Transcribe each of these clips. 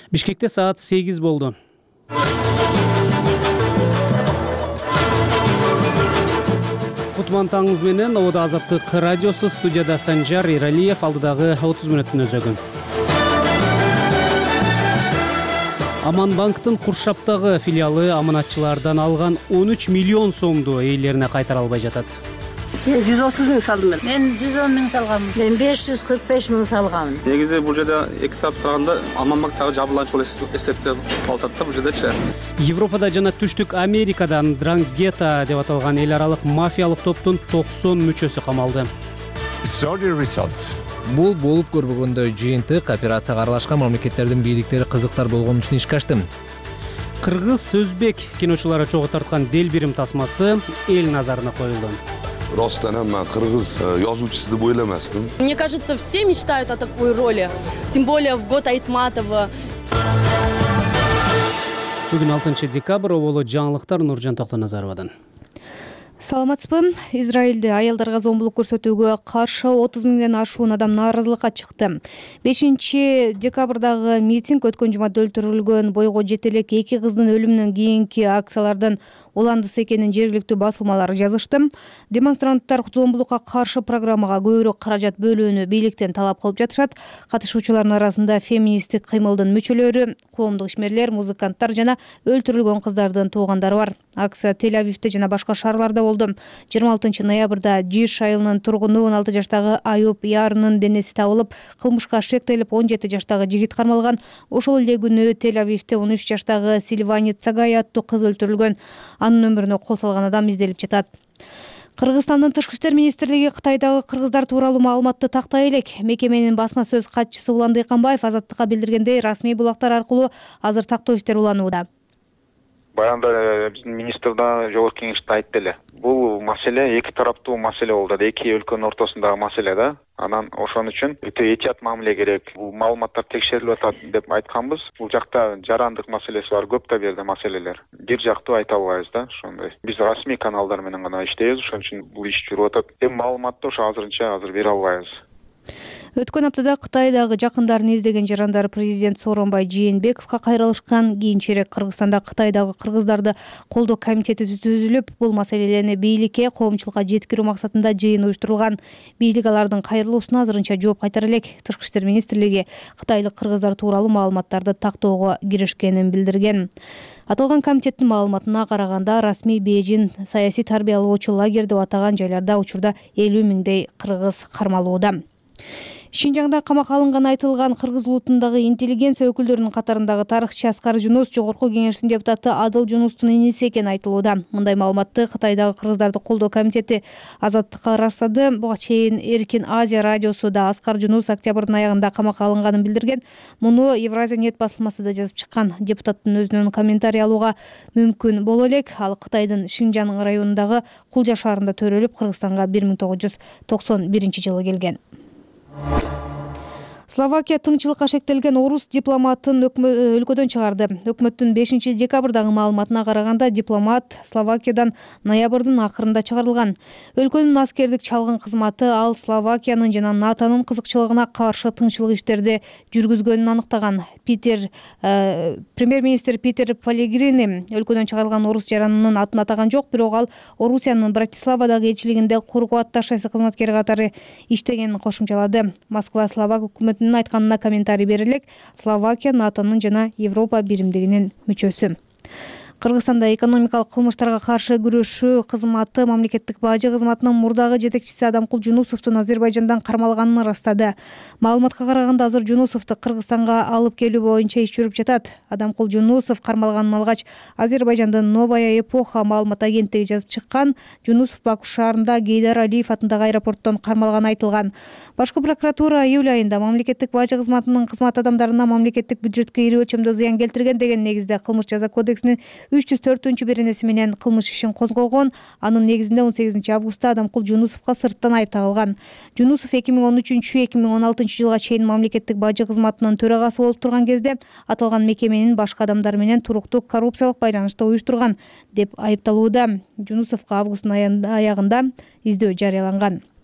Бишкекте саат 8 болду. Кутман таңыңыз менен Обода Азаттык радиосу, студияда Санжар Иралиев, алдыдагы 30 мүнөттүн өзөгүн. Аман банктын Куршаптагы филиалы аманатчылардан алган 13 миллион сомду ээлерине кайтара албай жатат. 130 миң салдым Мен 110 миң салганмын. Мен 545 миң салганмын. Негизи бул жерде 2 тарап караганда Аман банк дагы жабылганчы болуп эстетип калат да бул жердечи. Европада жана Түштүк Америкадан Дрангета деп аталган эл аралык мафиялык топтун 90 мүчөсү камалды. Бул болуп көрбөгөндөй жыйынтык операцияга аралашкан мамлекеттердин бийликтери кызыктар болгон үчүн ишке ашты. Кыргыз-өзбек киночулары чогуу тарткан Делбирим тасмасы эл назарына коюлду. Ростан мен кыргыз жазуучусу деп ойламастым. Мне кажется, все мечтают о такой роли, тем более в год Айтматова. Бүгүн 6 декабрь, оболу жаңылыктар Нуржан Токтоназаровадан. Саламатсызбы? Израилде аялдарга зомбулук көрсөтүүгө каршы 30 миңден ашуун адам нааразылыкка чыкты. 5 декабрдагы митинг өткөн жумада өлтүрүлгөн бойго жетелек 2 кыздын өлүмүнөн кийинки акциялардан уландысы экенин жергиликтүү басылмалар жазышты. Демонстранттар зомбулукка каршы программага көбүрөөк каражат бөлүүнү бийликтен талап кылып жатышат. Катышуучулардын арасында феминисттик кыймылдын мүчөлөрү, коомдук ишмерлер, музыканттар жана өлтүрүлгөн кыздардын туугандары бар. Акция Тель-Авивде жана башка шаарларда болду. 26 ноябрда Жиш айылынын тургуну 16 жаштагы Аюп Ярынын денеси табылып, кылмышка шектелип 17 жаштагы жигит кармалган. Ошол эле күнү Тель-Авивде 13 жаштагы Сильвани Цагай аттуу кыз өлтүрүлгөн. Анын өмүрүнө кол салган адам изделип жатат. Кыргызстандын Тышкы иштер министрлиги Кытайдагы кыргыздар тууралуу маалыматты тактай элек. Мекеменин басма сөз катчысы Улан Дыйканбаев Азаттыкка билдиргендей, расмий булактар аркылуу азыр тактоо иштери уланууда. Баягында биздин министр да жогорку кеңеште айтты эле. Бул маселе эки тараптуу маселе болду. Эки өлкөнүн ортосундагы маселе да. Анан ошон үчүн өтө этият мамиле керек. Бул маалыматтар текшерилип атат деп айтканбыз. Бул жакта жарандык маселеси бар, көп да бу жерде маселелер. Бир жактуу айта албайбыз да, ошондой. Биз расмий каналдар менен гана иштейбиз, ошон үчүн бул иш жүрүп атат. Эми маалыматты ошо азырынча бере албайбыз. Өткөн аптада Кытайдагы жакындарын издеген жарандар президент Сооронбай Жээнбековго кайрылышкан. Кийинчерээк Кыргызстанда Кытайдагы кыргыздарды колдоо комитети түзүлүп, бул маселелерни бийликке, коомчулукка жеткирүү максатында жыйын уюштурулган. Бийлик алардын кайрылуусуна азырынча жооп кайтара элек. Тышкы иштер министрлиги кытайлык кыргыздар тууралуу маалыматтарды тактоого киришкенин билдирген. Аталган комитеттин маалыматына караганда, расмий Бейжин саясий тарбиялоочу лагерь деп атаган жайларда учурда 50 миңдей кыргыз кармалууда. Шинжаңда камакка алынганы айтылган кыргыз улутундагы интеллигенция өкүлдөрүнүн катарындагы тарыхчы Аскар Жунус жогорку кеңештин депутаты Адыл Жунустун иниси экени айтылууда. Мындай маалыматты Кытайдагы кыргыздарды колдоо комитети Азаттыкка ырастады. Буга чейин Эркин Азия радиосу да Аскар Жунус октябрдын аягында камакка алынганын билдирген. Муну Евразия нет басылмасы да жазып чыккан. Депутаттын өзүнөн комментарий алууга мүмкүн боло элек. Ал Кытайдын Шинжаң районундагы Кулжа шаарында төрөлүп, Кыргызстанга 1991-жылы келген. Словакия тыңчылыкка шектелген орус дипломатын өлкөдөн чыгарды. Өкмөттүн 5 декабрдагы маалыматына караганда, дипломат Словакиядан ноябрдын акырында чыгарылган. Өлкөнүн аскердик чалгын кызматы ал Словакиянын жана НАТОнун кызыкчылыгына каршы тыңчылык иштерди жүргүзгөнүн аныктаган. Премьер-министр Питер Пеллегрини өлкөдөн чыгарылган орус жаранынын атын атаган жок, бирок ал Орусиянын Братиславадагы элчилигинде кургу атташасы кызматкери катары иштегенин кошумчалады. Москва Словак өкмөтүнүн айтканына комментарий берилек. Словакия НАТОнун жана Европа биримдигинин мүчөсү. Кыргызстанда экономикалык кылмыштарга каршы күрөшүү кызматы мамлекеттик бажы кызматынын мурдагы жетекчиси Адамкул Жунусовдун Азербайжандан кармалганын ырастады. Маалыматка караганда, азыр Жунусовду Кыргызстанга алып келүү боюнча иш жүрүп жатат. Адамкул Жунусов кармалганын алгач Азербайжандын Новая эпоха маалымат агенттиги жазып чыккан. Жунусов Баку шаарында Гейдар Алиев атындагы аэропорттон кармалганы айтылган. Башкы прокуратура июль айында мамлекеттик бажы кызматынын кызмат адамдарына мамлекеттик бюджетке ири өлчөмдө зыян келтирген деген негизде кылмыш жаза кодексинин 304-беренеси менен кылмыш ишин козгогон. Анын негизинде 18 августта Адамкул Жунусовго сырттан айып тагылган. Жунусов 2013-2016 жылга чейин мамлекеттик бажы кызматынын төрагасы болуп турган кезде аталган мекеменин башка адамдар менен туруктуу коррупциялык байланышты уюштурган деп айыпталууда. Жунусовго августтун аягында издөө жарыяланган.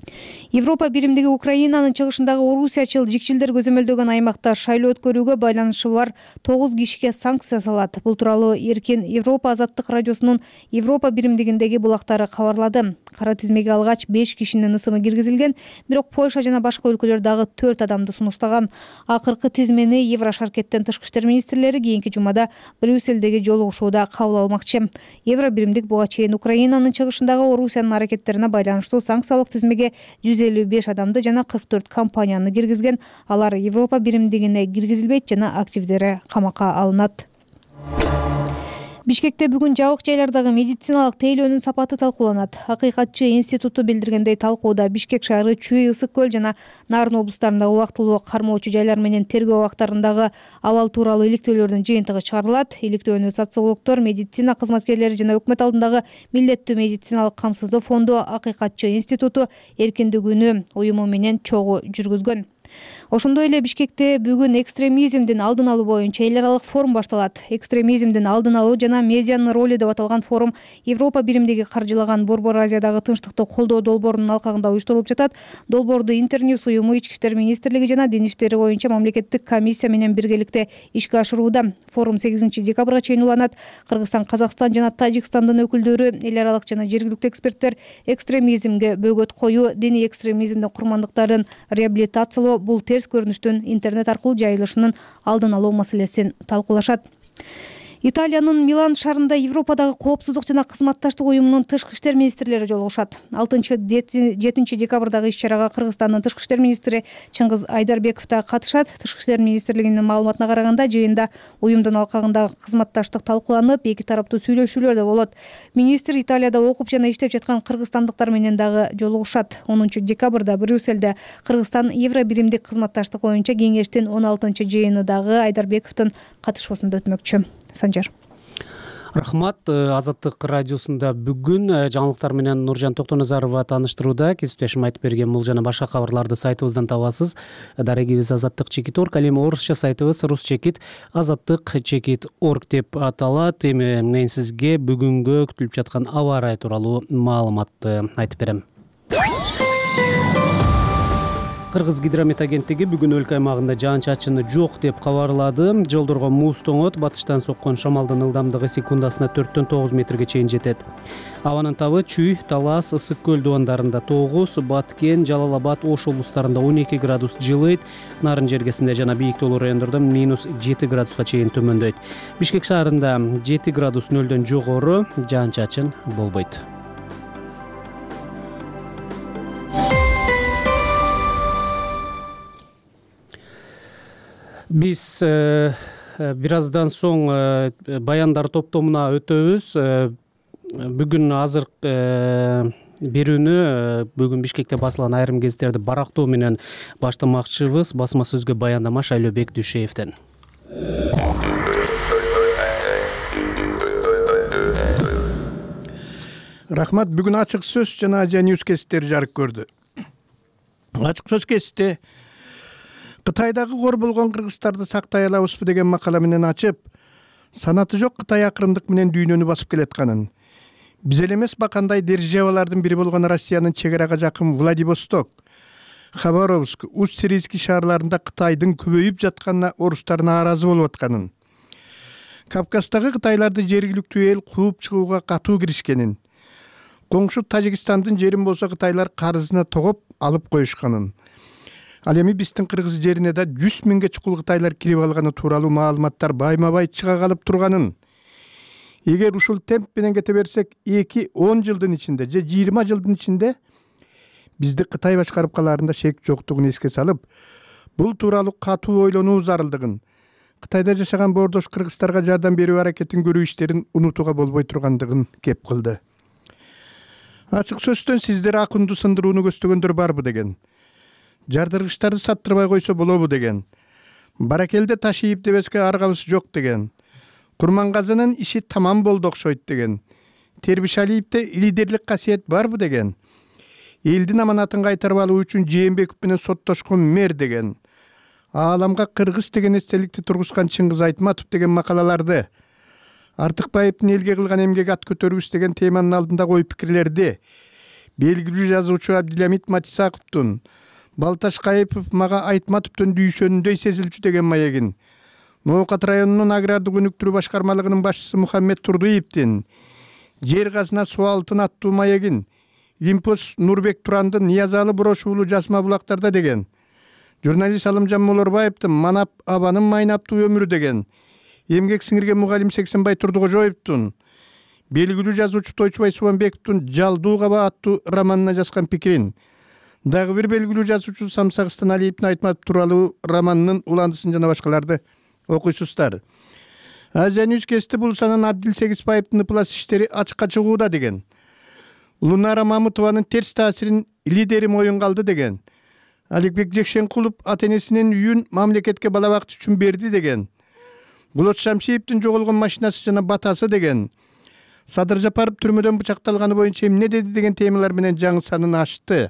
Европа биримдиги Украинанын чыгышындагы орусиячыл жикчилдер көзөмөлдөгөн аймакта шайлоо өткөрүүгө байланышы бар 9 кишиге санкция салат. Бул тууралуу Эркин Европа азаттык радиосунун Европа биримдигиндеги булактары кабарлады. Кара тизмеге алгач 5 кишинин ысымы киргизилген, бирок Польша жана башка өлкөлөр дагы 4 адамды сунуштаган. Акыркы тизмени Еврошаркеттен тышкы иштер министрлери кийинки жумада Брюссельдеги жолугушууда кабыл алмакчы. Евро биримдик буга чейин Украинанын чыгышындагы Орусиянын аракеттерине байланыштуу санкциялык тизмеге 155 адамды жана 44 компанияны киргизген. Алар Европа биримдигине киргизилбейт жана активдери камакка алынат. Бишкекте бүгүн жабык жайлардагы медициналык тейлөөнүн сапаты талкууланат. Акыйкатчы институту билдиргендей, талкууда Бишкек шаары, Чүй, Ысык көл жана Нарын облустарындагы убактылуу кармоочу жайлар менен тергөө убактарындагы абал тууралуу иликтөөлөрдүн жыйынтыгы чыгарылат. Иликтөөнү социологдор, медицина кызматкерлери жана өкмөт алдындагы милдеттүү медициналык камсыздоо фонду, Акыйкатчы институту, Эркиндик үнү уюму менен чогуу жүргүзгөн. Ошондой эле Бишкекте бүгүн экстремизмдин алдын алуу боюнча эл аралык форум башталат. Экстремизмдин алдын алуу жана медианын ролу деп аталган форум Европа биримдиги каржылаган Борбор Азиядагы тынчтыкты колдоо долбоорунун алкагында уюштурулуп жатат. Долбоорду Интерньюс уюму, Ички иштер министрлиги жана Дин иштери боюнча мамлекеттик комиссия менен биргеликте ишке ашырууда. Форум 8 декабрга чейин уланат. Кыргызстан, Казакстан жана Тажикстандын өкүлдөрү, эл аралык жана жергиликтүү эксперттер экстремизмге бөгөт коюу, диний экстремизмдин курмандыктарын реабилитациялоо, бул терс көрүнүштүн интернет аркылуу жайылышынын алдын алуу маселесин талкуулашат. Италиянын Милан шаарында Европадагы коопсуздук жана кызматташтык уюмунун тышкы иштер министрлери жолугушат. 6-7 декабрдагы иш-чарага Кыргызстандын тышкы иштер министри Чыңгыз Айдарбеков да катышат. Тышкы иштер министрлигинин маалыматына караганда, жыйында уюмдун алкагындагы кызматташтык талкууланып, эки тараптуу сүйлөшүүлөр да болот. Министр Италияда окуп жана иштеп жаткан кыргызстандыктар менен дагы жолугушат. 10 декабрда Брюссельде Кыргызстан Евро биримдик кызматташтык боюнча кеңештин 16 жыйыны дагы Айдарбековдун катышуусунда өтмөкчү. Санжар. Рахмат. Азаттык радиосунда бүгүн жаңылыктар менен Нуржан Токтоназарова тааныштырууда. Кесиптешим айтып берген бул жана башка кабарларды сайтыбыздан табасыз. Дарегибиз azаттык.org, ал эми орусча сайтыбыз ruschekit.azаттык.org деп аталат. Эми мен сизге бүгүнгө күтүлүп жаткан аба ырайы тууралуу маалыматты айтып берем. Кыргыз гидромет агенттиги бүгүн өлкө аймагында жаан-чачыны жок деп кабарлады. Жолдорго муз тоңот, батыштан соккон шамалдын ылдамдыгы секундасына 4-9 метрге чейин жетет. Абанын табы Чүй, Талас, Ысык көл дубандарында 9, Баткен, Жалал Абад, Ош облустарында 12 градус жылыйт, Нарын жергесинде жана бийик тоолуу райондордо -7 градуска чейин төмөндөйт. Бишкек шаарында 7 градус нөлдөн жогору, жаан-чачын болбойт. Биз бир аздан соң баяндар топтомуна өтөбүз. Бүгүн азыр берүүнү бүгүн Бишкекте басылган айрым гезиттерди барактоо менен баштамакчыбыз. Басма сөзгө баяндама Шайлообек Дүйшеевден. Рахмат. Бүгүн ачык сөз жана Азия Ньюс гезиттери жарык көрдү. Ачык сөз гезитте Кытайдагы кор болгон кыргыздарды сактай алабызбы деген макала менен ачып, санаты жок Кытай акырындык менен дүйнөнү басып келатканын, биз эле эмес бакандай державалардын бири болгон Россиянын чегарага жакын Владивосток, Хабаровск, Усть-Сирийский шаарларында Кытайдын көбөйүп жатканына орустар нааразы болуп атканын, Кавказдагы кытайларды жергиликтүү эл кууп чыгууга катуу киришкенин, коңшу Тажикстандын жерин болсо кытайлар карызына тогоп алып коюшканын, ал эми биздин кыргыз жерине да 100 миңге чукул кытайлар кирип алганы тууралуу маалыматтар байма-бай чыга калып турганын, эгер ушул темп менен кете берсек 2-10 жылдын ичинде же 20 жылдын ичинде бизди Кытай башкарып калаарында шек жоктугун эске салып, бул тууралуу катуу ойлонуу зарылдыгын, Кытайда жашаган боордош кыргыздарга жардам берүү аракетин көрүү иштерин унутууга болбой тургандыгын кеп кылды. Ачык сөздөн сиздер акынды сындырууну көстөгөндөр барбы деген. Жардыргычтарды саттырбай койсо болобу деген. Баракелде таш ийип дебеске аргабыз жок деген. Курмангазынын иши тамам болду окшойт деген. Тербишалиевде лидерлик касиет барбы деген. Элдин аманатын кайтарып алуу үчүн Жээнбеков менен соттошкон мэр деген. Ааламга кыргыз деген эстеликти тургузган Чыңгыз Айтматов деген макалаларды, Артыкбаевдин элге кылган эмгек ат көтөрүүбүз деген теманын алдында коюп пикирлерди Белгилүү жазуучу Абдилямит Матисаковдун Балташ Кайыпов мага Айтматовдун дүйшөнүндөй сезилчү деген маегин, Ноокат районунун агрардык өнүктүрүү башкармалыгынын башчысы Мухаммед Турдуевдин жер казына суу алтын аттуу маегин, Лимпос Нурбек Турандын Ниязалы брошуулу жасма булактарда деген, журналист Алымжан Молорбаевдин Манап абанын майнаптуу өмүрү деген, эмгек сиңирген мугалим Сексенбай Турдукожоевдун, белгилүү жазуучу Тойчубай Субанбековдун Жалдуу Каба аттуу романына жазган пикирин, дагы бир белгилүү жазуучу Самсагыстан Алиевдин Айтматов тууралуу романынын уландысын жана башкаларды окуйсуздар. Азия Ньюс Кести бул санын Абдил Сегизбаевдин ыплас иштери ачыкка чыгууда деген, Лунара Мамутованын терс таасирин лидери моюнга алды деген, Аликбек Жекшенкулов ата-энесинин үйүн мамлекетке бала бакыт үчүн берди деген, Болот Шамшиевдин жоголгон машинасы жана батасы деген, Садыр Жапаров түрмөдөн бычакталганы боюнча эмне деди деген темалар менен жаңы санын ачты.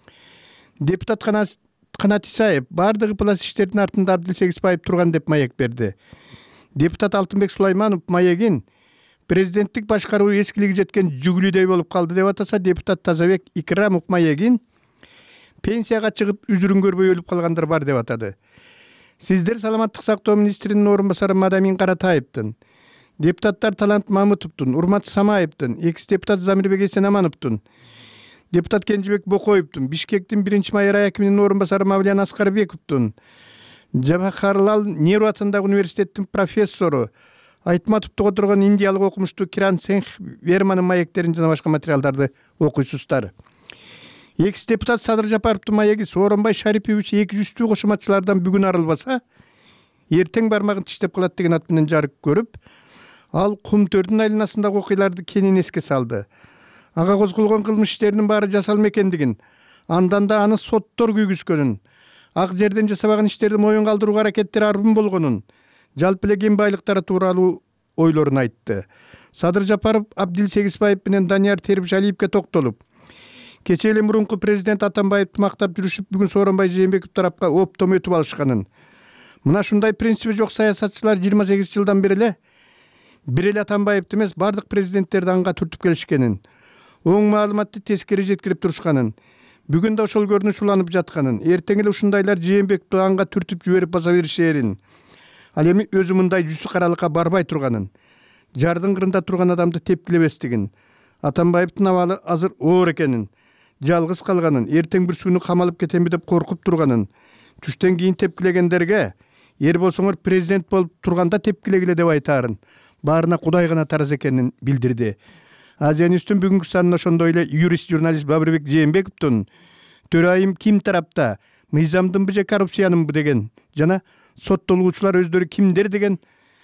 Депутат Канат Исаев бардык ыплас иштердин артында Абдил Сегизбаев турган деп маек берди. Депутат Алтынбек Сулайманов маегин президенттик башкаруу эскилиги жеткен жүгүлүдөй болуп калды деп атаса, депутат Тазабек Икрамов маегин пенсияга чыгып үзүрүн көрбөй өлүп калгандар бар деп атады. Сиздер саламаттык сактоо министринин орун басары Мадамин Каратаевдин, депутаттар Талант Мамытовдун, Урмат Самаевдин, экс-депутат Замирбек Эсенамановдун, депутат Кенжебек Бокоевдун, Бишкектин 1-майыр акиминин орун басары Мавлиян Аскарбековдун, Жабахарлал Неру атындагы университеттин профессору, Айтматовдо отурган индиялык окумуштуу Киран Сенх Верманын маектерин жана башка материалдарды окуйсуздар. Экс-депутат Садыр Жапаровдун маеги Сооронбай Шарипович 200 кошоматчылардан бүгүн арылбаса, эртең бармагын тиштеп калат деген ат менен жарык көрүп, ал Кум төрдүн айланасындагы окуяларды кенен эске салды. Ага козголгон кылмыш иштеринин баары жасалма экендигин, андан да аны соттор күйгүзгөнүн, ак жерден жасабаган иштерди моюнга алдырууга аракеттери арбын болгонун, жалпы эле кен байлыктары тууралуу ойлорун айтты. Садыр Жапаров Абдил Сегизбаев менен Данияр Тербишалиевке токтолуп, кечээ эле мурунку президент Атамбаевди мактап жүрүшүп, бүгүн Сооронбай Жээнбеков тарапка оптом өтүп алышканын, мына ушундай принципи жок саясатчылар 28 жылдан бери эле бир эле Атамбаевди эмес, бардык президенттерди анга түртүп келишкенин, оң маалыматты тескери жеткирип турушканын, бүгүн да ошол көрүнүш уланып жатканын, эртең эле ушундайлар Жээнбековду анга түртүп жиберип баса беришерин, ал эми өзү мындай жүзү каралыкка барбай турганын, жардын кырында турган адамды тепкилебестигин, Атамбаевдин абалы азыр оор экенин, жалгыз калганын, эртең бир күнү камалып кетемби деп коркуп турганын, түштөн кийин тепкилегендерге эр болсоңор президент болуп турганда тепкилегиле деп айтаарын, баарына Кудай гана тараз экенин билдирди. Азия Ньюстун бүгүнкү санына ошондой эле юрист журналист Бабырбек Жээнбековдун төрайым ким тарапта, мыйзамдынбы же коррупциянынбы деген жана соттолуучулар өздөрү кимдер деген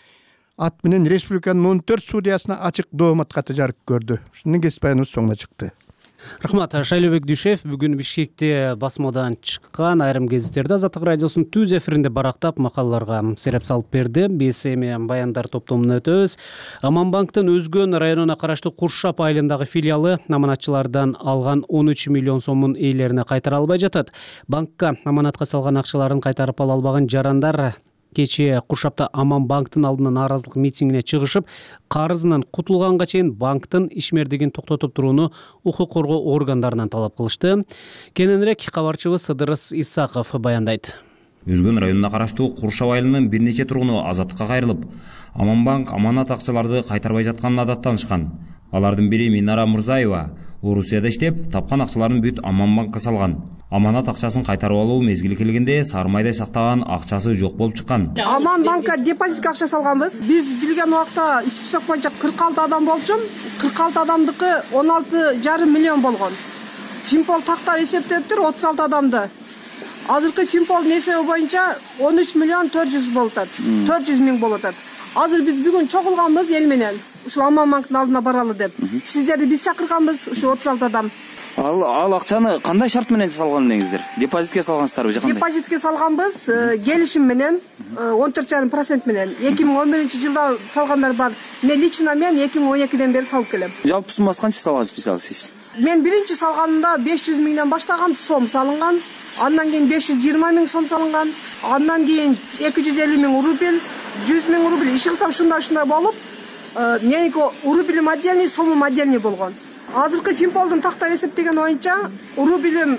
ат менен республиканын 14 судьясына ачык доомат каты жарык көрдү. Ушунун кесип баяныбыз соңуна чыкты. Рахмат. Шайлообек Дүйшев бүгүн Бишкекте басмадан чыккан айрым гезиттерди Азаттык радиосунун түз эфиринде барактап макалаларга сереп салып берди. Биз эми баяндар топтомуна өтөбүз. Аманбанктын Өзгөн районуна караштуу Куршап айылындагы филиалы аманатчылардан алган 13 миллион сомун ээлерине кайтара албай жатат. Банкка аманатка салган акчаларын кайтарып ала албаган жарандар кечээ Куршапта Аманбанктын алдына нааразылык митингине чыгышып, карызынан кутулганга чейин банктын ишмердигин токтотуп турууну укук коргоо органдарынан талап кылышты. Кененирээк кабарчыбыз Ыдырыс Исаков баяндайт. Өзгөн районуна караштуу Куршап айылынын бир нече тургуну азаттыкка кайрылып, Аманбанк аманат акчаларды кайтарбай жатканына даттанышкан. Алардын бири Минара Мурзаева Орусияда иштеп, тапкан акчаларын бүт Аманбанкка салган. Аманат акчасын кайтарып алуу мезгили келгенде сарымайдай сактаган акчасы жок болуп чыккан. Аманбанкка депозитке акча салганбыз. Биз билген убакта список боюнча 46 адам болчу. 46 адамдыкы 16,5 миллион болгон. Финпол тактар эсептептир 36 адамды. Азыркы Финполдун эсеби боюнча 13 миллион 400 болуп атат. 400 миң болуп атат. Азыр биз бүгүн чогулганбыз эл менен. Ушул Аманбанктын алдына баралы деп. Сиздерди биз чакырганбыз, ушу 36 адам. Ал акчаны кандай шарт менен салган элеңиздер? Депозитке салгансыздарбы же кандай? Депозитке салганбыз, келишим менен 14,5% менен. 2011-жылда салгандар бар. Мен лично 2012-ден бери салып келем. Жалпы суммасы канча салгансыз специалист? Мен биринчи салганымда 500 миңден баштаган сом салынган. Андан кийин 520 миң сом салынган. Андан кийин 250 миң рубль, 100 миң рубль. Иши кылсак ушундай болуп, меники рубльм отдельный, сомум отдельный болгон. азыркы Финполдун такта эсептеген боюнча рублим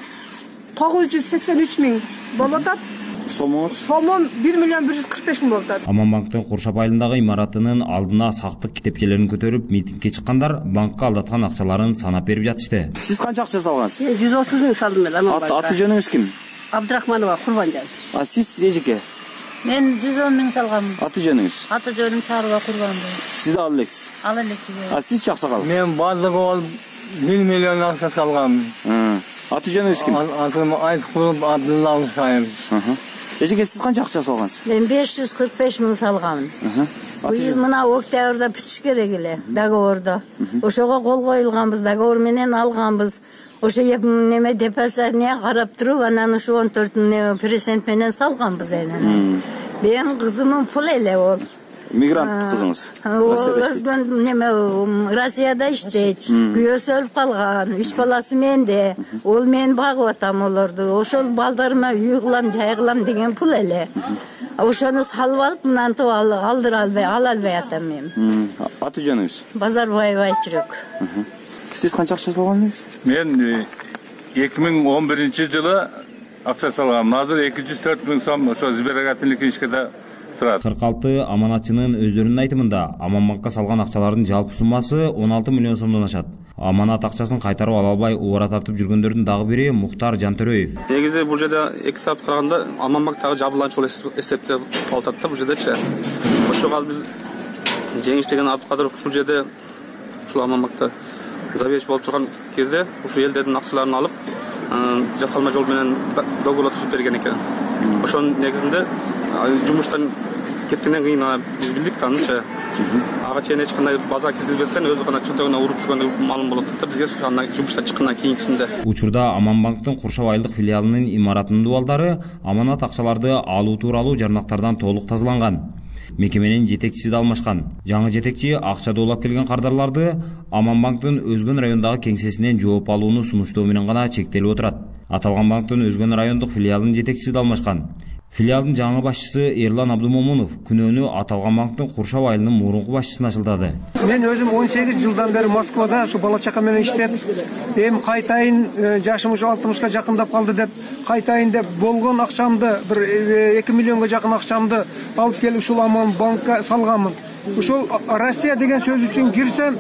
983 000 болуп атат. Сомом 1 145 000 болуп атат. Аманбанктын Куршап айылындагы имаратынын алдына сактык китепчелерин көтөрүп митингке чыккандар банкка алдаткан акчаларын санап берип жатышты. Сиз канча акча салгансыз? 130 000 салдым мен Аманбанкка. Аты жөнүңүз ким? Абдрахманова Курбанжан. Сиз эжеке? Мен 110 000 салганмын. Аты жөнүңүз? Аты жөнүм Чарова Курбанова. Сиз да ал элексиз? Ал элекпи. Сиз Чаксакал? Мен бардыгы ол 1 миллион акча салганмын. Аты жөнүңүз ким? Атым Айткулов Абдулла Мусаев. Эжеке сиз канча акча салгансыз? Мен 545 000 салганмын. Быйыл мына октябрда бүтүш керек эле договорду. Ошого кол коюлганбыз, договор менен алганбыз. Ошо неме депозитine карап туруп, анан ушу 14% менен салганбыз энен. Менин кызымдын пул эле ол. Мигрант кызыңыз? Өзгөн неме Россияда иштейт. Күйөөсү өлүп калган, 3 баласы менде. Ол мен багып атам олорду. Ошол балдарыма үй кылам, жай кылам деген пул эле. Ошону салып алып, мынантип ала албай атам мен. Аты жөнүңүз? Базарбаева Айчүрөк. Сиз канча акча салгандыңыз? Мен 2011 жылы акча салгам. Азыр 204 000 сом ошо сберегательный книжкада турат. 46 аманатчынын өздөрүнүн айтымында Аманбанкка салган акчалардын жалпы суммасы 16 миллион сомдон ашат. Аманат акчасын кайтарып ала албай убара тартып жүргөндөрдүн дагы бири Мухтар Жантөрөев. Негизи бул жерде эки тарап караганда Аманбанктагы жабырланчу эстептеп калып атат бул жердечи. Ошого азыр биз жеңиш деген Абдыкадыров ушул жерде ушул Аманбанкта заведующий болуп турган кезде ушул элдердин акчаларын алып, жасалма жол менен договор түзүп берген экен. Ошонун негизинде жумуштан кеткенден кийин биз билдик танычы. Ага чейин эч кандай база киргизбестен өзү гана чөнтөгүнө уруп жүргөнү маалым болуп атты. Бизге жумуштан чыккандан кийинкисинде. Учурда Аманбанктын Куршап айылдык филиалынын имаратынын дубалдары аманат акчаларды алуу тууралуу жарнактардан толук тазаланган. Мекеменин жетекчиси да алмашкан. Жаңы жетекчи акча доолап келген кардарларды Аманбанктын Өзгөн райондагы кеңсесинен жооп алууну сунуштоо менен гана чектелип отурат. Аталган банктын Өзгөн райондук филиалынын жетекчиси да алмашкан. Филиалдын жаңы башчысы Эрлан Абдумомунов күнөөнү аталган банктын Куршап айылынын мурунку башчысына жылдады. Мен өзүм 18 жылдан бери Москвада ушу бала чака менен иштеп, эми кайтайын, жашым ушу 60ка жакындап калды деп, кайтайын деп болгон акчамды, бир 2 миллионго жакын акчамды алып келип ушул Аманбанкка салганмын. Ушул Россия деген сөз үчүн кирсем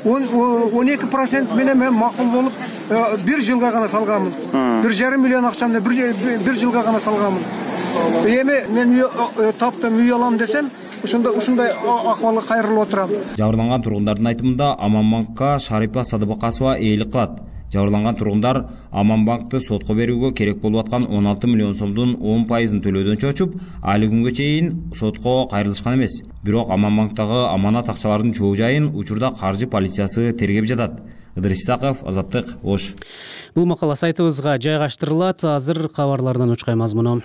12% менен мен макул болуп, 1 жылга гана салганмын. 1,5 миллион акчамды 1 жылга гана салганмын. Эми мен таптым, үй алам десем, ушундай акыбалга кайрылып отурам. Жабырланган тургундардын айтымында Аманбанкка Шарипа Садыбакасова ээлик кылат. Жабырланган тургундар Аманбанкты сотко берүүгө керек болуп аткан 16 миллион сомдун 10%ын төлөөдөн чочуп, али күнгө чейин сотко кайрылышкан эмес. Бирок Аманбанктагы аманат акчалардын чоо жайын учурда каржы полициясы тергеп жатат. Ыдырыс Исаков, Азаттык, Ош. Бул макала сайтыбызга жайгаштырылат. Азыр кабарлардан учкай мазмуну.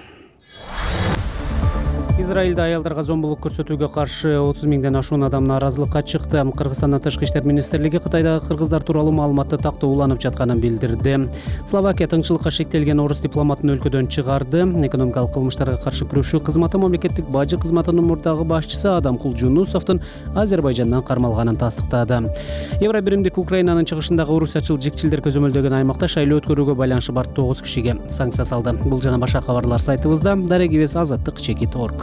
Израилде аялдарга зомбулук көрсөтүүгө каршы 30 000ден ашуун адам нааразылыкка чыкты. Кыргызстандын Тышкы иштер министрлиги Кытайдагы кыргыздар тууралуу маалыматты тактооланып жатканын билдирди. Словакия тыңчылыкка шектелген орус дипломатын өлкөдөн чыгарды. Экономикалык кылмыштарга каршы күрөшүү кызматы мамлекеттик бажы кызматынын мурдагы башчысы Адамкул Жунусовдун Азербайжандан кармалганын тастыктады. Евробиримдик Украинанын чыгышындагы орусчачыл жикчилдер көзөмөлдөгөн аймакта шайлоо өткөрүүгө байланышы бар 9 кишиге санкция салды. Бул жана башка кабарлар сайтыбызда. Дарегибиз Азаттык.org.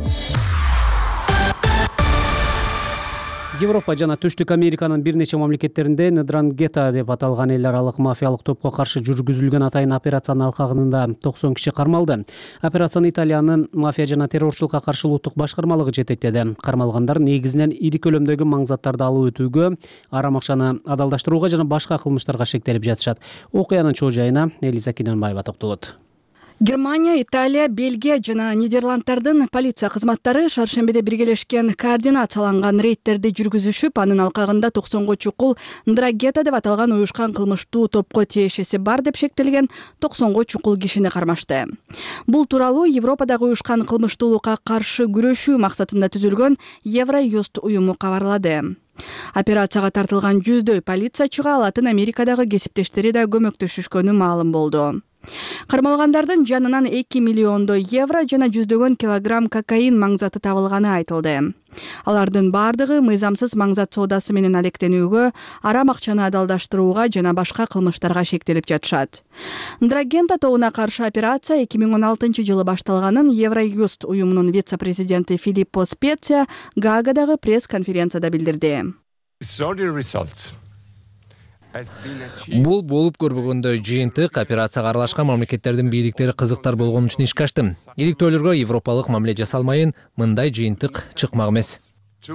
Европа жана Түштүк Американын бир нече мамлекеттеринде Ндрангета деп аталган эл аралык мафиялык топко каршы жүргүзүлгөн атайын операциянын алкагында 90 киши кармалды. Операцияны Италиянын мафия жана террорчулукка каршы улуттук башкармалыгы жетектеди. Кармалгандар негизинен ири көлөмдөгү маңзаттарды алып өтүүгө, арам акчаны адалдаштырууга жана башка кылмыштарга шектелип жатышат. Окуянын чоо жайына Элиза Киненбаева токтолот. Германия, Италия, Бельгия жана Нидерланддардын полиция кызматтары шаршембиде биргелешкен координацияланган рейдтерди жүргүзүшүп, анын алкагында 90го чукул Ндрангета деп аталган уюшкан кылмыштуу топко тиешеси бар деп шектелген 90го чукул кишини кармашты. Бул тууралуу Европадагы уюшкан кылмыштуулукка каршы күрөшүү максатында түзүлгөн Евроюст уюму кабарлады. Операцияга тартылган 100дөй полициячыга Латын Америкадагы кесиптештери да көмөктөшүшкөнү маалым болду. Кармалгандардын жанынан 2 миллиондой евро жана жүздөгөн килограмм кокаин маңзаты табылганы айтылды. Алардын бардыгы мыйзамсыз маңзат соодасы менен алектенүүгө, арам акчаны адалдаштырууга жана башка кылмыштарга шектелип жатышат. Ндрагента тобуна каршы операция 2016 жылы башталганын Евроюст уюмунун вице-президенти Филиппо Специя Гаагадагы пресс-конференцияда билдирди. Бул болуп көрбөгөндөй жыйынтык операцияга аралашкан мамлекеттердин бийликтери кызыктар болгон үчүн ишке ашты. Иликтөөлөргө европалык мамиле жасалмайын, мындай жыйынтык чыкмак эмес.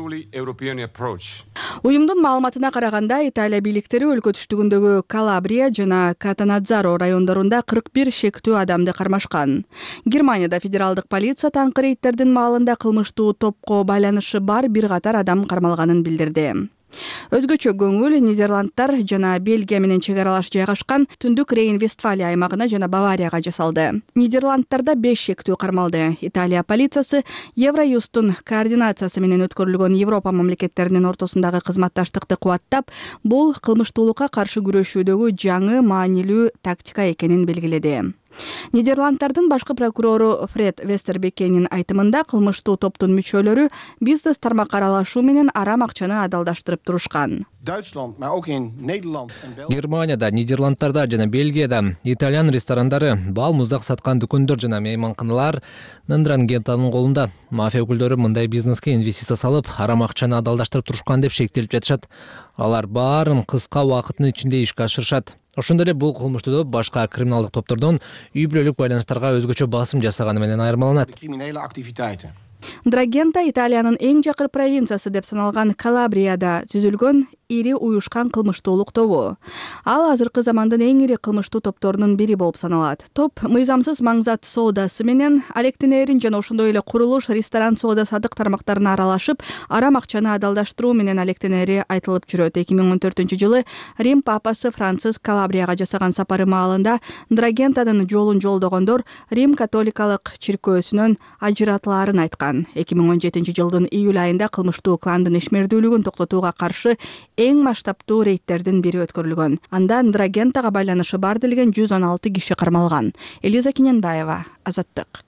Уюмдун маалыматына караганда, Италия бийликтери өлкө түштүгүндөгү Калабрия жана Катанадзаро райондорунда 41 шектүү адамды кармашкан. Германияда федералдык полиция таңкы рейдтердин маалында кылмыштуу топко байланышы бар бир катар адам кармалганын билдирди. Өзгөчө көңүл Нидерландтар жана Бельгия менен чек аралаш жайгашкан Түндүк Рейн-Вестфалия аймагына жана Баварияга жасалды. Нидерландтарда 5 шектүү кармалды. Италия полициясы Евроюстун координациясы менен өткөрүлгөн Европа мамлекеттеринин ортосундагы кызматташтыкты кубаттап, бул кылмыштуулукка каршы күрөшүүдөгү жаңы маанилүү тактика экенин белгиледи. Нидерландтардын башкы прокурору Фред Вестербекенин айтымында кылмыштуу топтун мүчөлөрү бизнес тармакка аралашуу менен арам акчаны адалдаштырып турушкан. Германияда, Нидерландтарда жана Бельгияда итальян ресторандары, бал музак саткан дүкөндөр жана мейманканалар Ндрагентанын колунда. Мафия өкүлдөрү мындай бизнеске инвестиция салып, арам акчаны адалдаштырып турушкан деп шектелип жатышат. Алар баарын кыска убакыттын ичинде ишке ашырышат. Ошондой эле бул кылмыштуу топ башка криминалдык топтордон үй бүлөлүк байланыштарга өзгөчө басым жасаганы менен айырмаланат. Ндрагента Италиянын эң жакын провинциясы деп саналган Калабрияда түзүлгөн ири уюшкан кылмыштуулук тобу. Ал азыркы замандын эң ири кылмыштуу топторунун бири болуп саналат. Топ мыйзамсыз маңзат соодасы менен алектенерин жана ошондой эле курулуш, ресторан соода садык тармактарына аралашып, арам акчаны адалдаштыруу менен алектенери айтылып жүрөт. 2014 жылы Рим папасы Франциск Калабрияга жасаган сапары маалында Ндрагентанын жолун жолдогондор Рим католикалык чиркөөсүнөн ажыратылаарын айткан. 2017 жылдын июль айында кылмыштуу кландын ишмердүүлүгүн токтотууга каршы эң масштабтуу рейдтердин бири өткөрүлгөн. Анда Ндрагентага байланышы бар делген 116 киши кармалган. Элиза Киненбаева, Азаттык.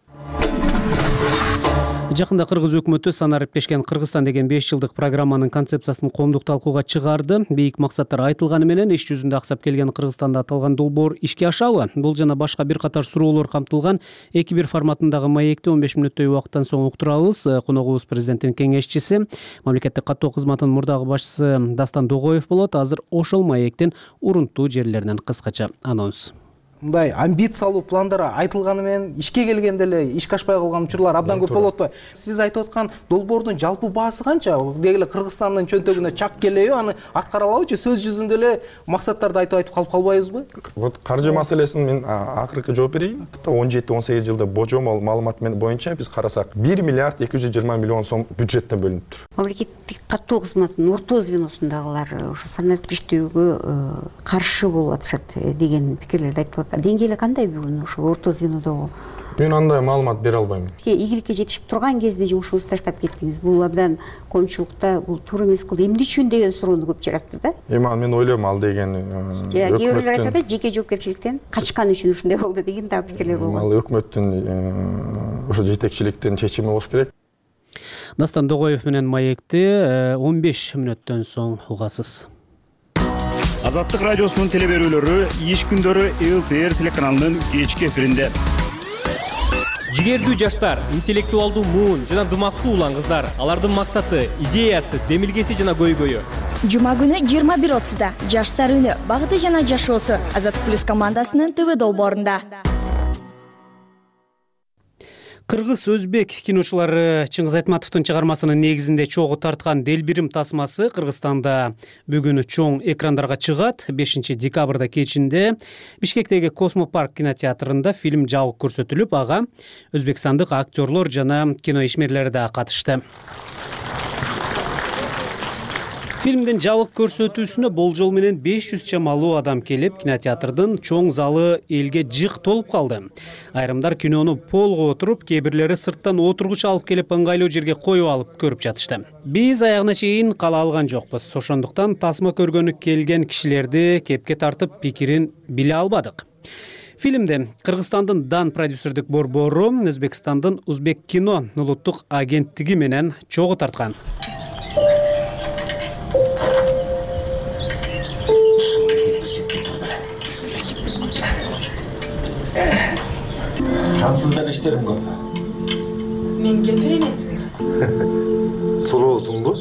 Жакында Кыргыз өкмөтү санариптешкен Кыргызстан деген 5 жылдык программанын концепциясын коомдук талкууга чыгарды. Бийик максаттар айтылганы менен иш жүзүндө аксап келген Кыргызстанда аталган долбоор ишке ашабы? Бул жана башка бир катар суроолор камтылган 2-1 форматындагы маекти 15 мүнөттөй убакыттан соң уктурабыз. Коногубуз президенттин кеңешчиси, мамлекеттик каттоо кызматынын мурдагы башчысы Дастан Догоев болот. Азыр ошол маектин урунттуу жерлеринен кыскача анонс. Мындай амбициялуу пландар айтылганы менен ишке келгенде эле ишке ашпай калган учурлар абдан көп болуп атпайбы? Сиз айтып аткан долбоордун жалпы баасы канча? Деги эле Кыргызстандын чөнтөгүнө чак келеби? Аны аткара алабычы? Сөз жүзүндө эле максаттарды айтып калып калбайбызбы? Вот каржы маселесин мен акыркы жооп берейин. 17-18 жылда божомол маалымат боюнча биз карасак 1 миллиард 220 миллион сом бюджеттен бөлүнүптүр. Мамлекеттик каттоо кызматынын орто звеносундагылар ошо санариптештүүгө каршы болуп атышат деген пикирлерди айтып атат. Деңгээли кандай бүгүн ошо орто звенодогу? Мен андай маалымат бере албайм. Ийгиликке жетишип турган кезде жумушуңузду таштап кеттиңиз. Бул абдан коомчулукта бул туура эмес кылды. Эмне үчүн деген суроону көп жаратты да. Мен ойлойм ал деген кээ бирлер айтат да, жеке жоопкерчиликтен качкан үчүн ушундай болду деген дагы пикирлер болгон. Ал өкмөттүн ошо жетекчиликтин чечими болуш керек. Дастан Догоев менен маекти 15 мүнөттөн соң угасыз. Азаттык радиосунун телеберүүлөрү иш күндөрү ЛТР телеканалынын кечки эфиринде. Жигердүү жаштар, интеллектуалдуу муун жана дымактуу улан кыздар. Алардын максаты, идеясы, демилгеси жана көйгөйү. Жума күнү 21:30да Жаштар үнү, багыты жана жашоосу Азаттык плюс командасынын ТВ долбоорунда. Кыргыз-өзбек киночулары Чыңгыз Айтматовдун чыгармасынын негизинде чогуу тарткан Делбирим тасмасы Кыргызстанда бүгүн чоң экрандарга чыгат. 5 декабрда кечинде Бишкектеги Космопарк кинотеатрында фильм жабык көрсөтүлүп, ага өзбекстандык актерлор жана кино ишмерлери да катышты. Фильмдин жабык көрсөтүүсүнө болжол менен 500 чамалуу адам келип, кинотеатрдын чоң залы элге жык толуп калды. Айрымдар кинону полго отуруп, кээ бирлери сырттан отургуч алып келип ыңгайлуу жерге коюп алып көрүп жатышты. Биз аягына чейин кала алган жокпуз. Ошондуктан тасма көргөнү келген кишилерди кепке тартып пикирин биле албадык. Фильмде Кыргызстандын дан продюсердик борбору Өзбекстандын Узбек кино улуттук агенттиги менен чогуу тарткан. Сыздан иштерим көп. Мен кемпир эмесмин. Сулуусуңбу?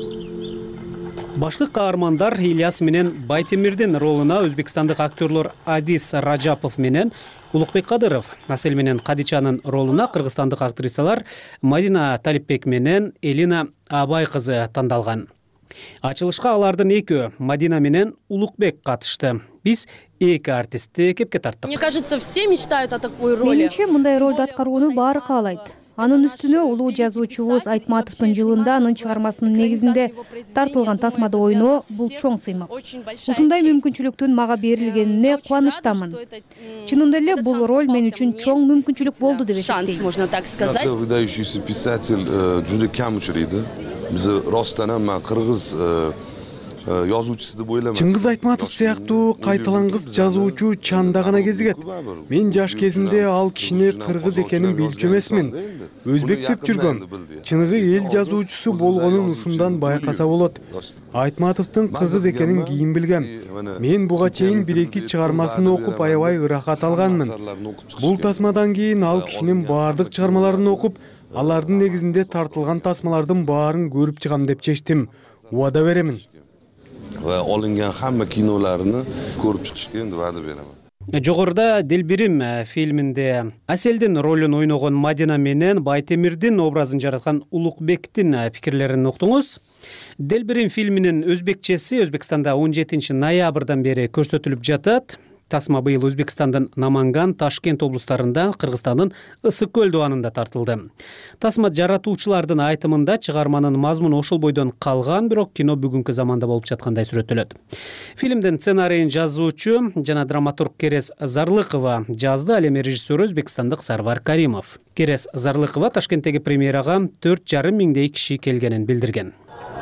Башкы каармандар Ильяс менен Байтемирдин ролуна өзбекстандык актерлор Адис Раджапов менен Улукбек Кадыров, Асель менен Кадичанын ролуна кыргызстандык актрисалар Мадина Талипбек менен Элина Абай кызы тандалган. Ачылышка алардын экөө, Мадина менен Улукбек катышты. Биз эки артистти кепке тарттык. Мне кажется, все мечтают о такой роли. Менимче, мындай ролду аткарууну баары каалайт. Анын үстүнө улуу жазуучубуз Айтматовдун жылында анын чыгармасынын негизинде тартылган тасмада ойноо бул чоң сыймак. Ушундай мүмкүнчүлүктүн мага берилгенине кубанычтамын. Чынында эле бул роль мен үчүн чоң мүмкүнчүлүк болду деп эсептейм. Шанс, можно так сказать. Выдающийся писатель juda kam uchraydi. Biz rostdan ham men qirg'iz yozuvchisi deb o'ylayman. Чыңгыз Айтматов сыяктуу кайталангыс жазуучу чанда гана кезигет. Мен жаш кезимде ал кишини кыргыз экенин билчү эмесмин. Өзбектеп жүргөм. Чыныгы эл жазуучусу болгонун ушундан байкаса болот. Айтматовдун кыргыз экенин кийин билгем. Мен буга чейин 1-2 чыгармасын окуп аябай ырахат алганмын. Бул тасмадан кийин ал кишинин баардык чыгармаларын окуп, алардын негизинде тартылган тасмалардын баарын көрүп чыгам деп чечтим. Убада беремин. Va olingan hamma kinolarini ko'rib chiqishga endi va'da beraman. Жогоруда Делбирим фильминде Аселдин ролун ойногон Мадина менен Байтемирдин образын жараткан Улукбектин пикирлерин уктуңуз. Делбирим фильминин өзбекчеси Өзбекстанда 17 ноябрдан бери көрсөтүлүп жатат. Тасма быйыл Өзбекстандын Наманган, Ташкент облустарында, Кыргызстандын Ысык көл дуанында тартылды. Тасма жаратуучулардын айтымында чыгарманын мазмуну ошол бойдон калган, бирок кино бүгүнкү заманда болуп жаткандай сүрөттөлөт. Фильмдин сценарийин жазуучу жана драматург Керес Зарлыкова жазды, ал эми режиссер өзбекстандык Сарвар Каримов. Керес Зарлыкова Ташкенттеги премьерага 4,5 миңдей киши келгенин билдирген.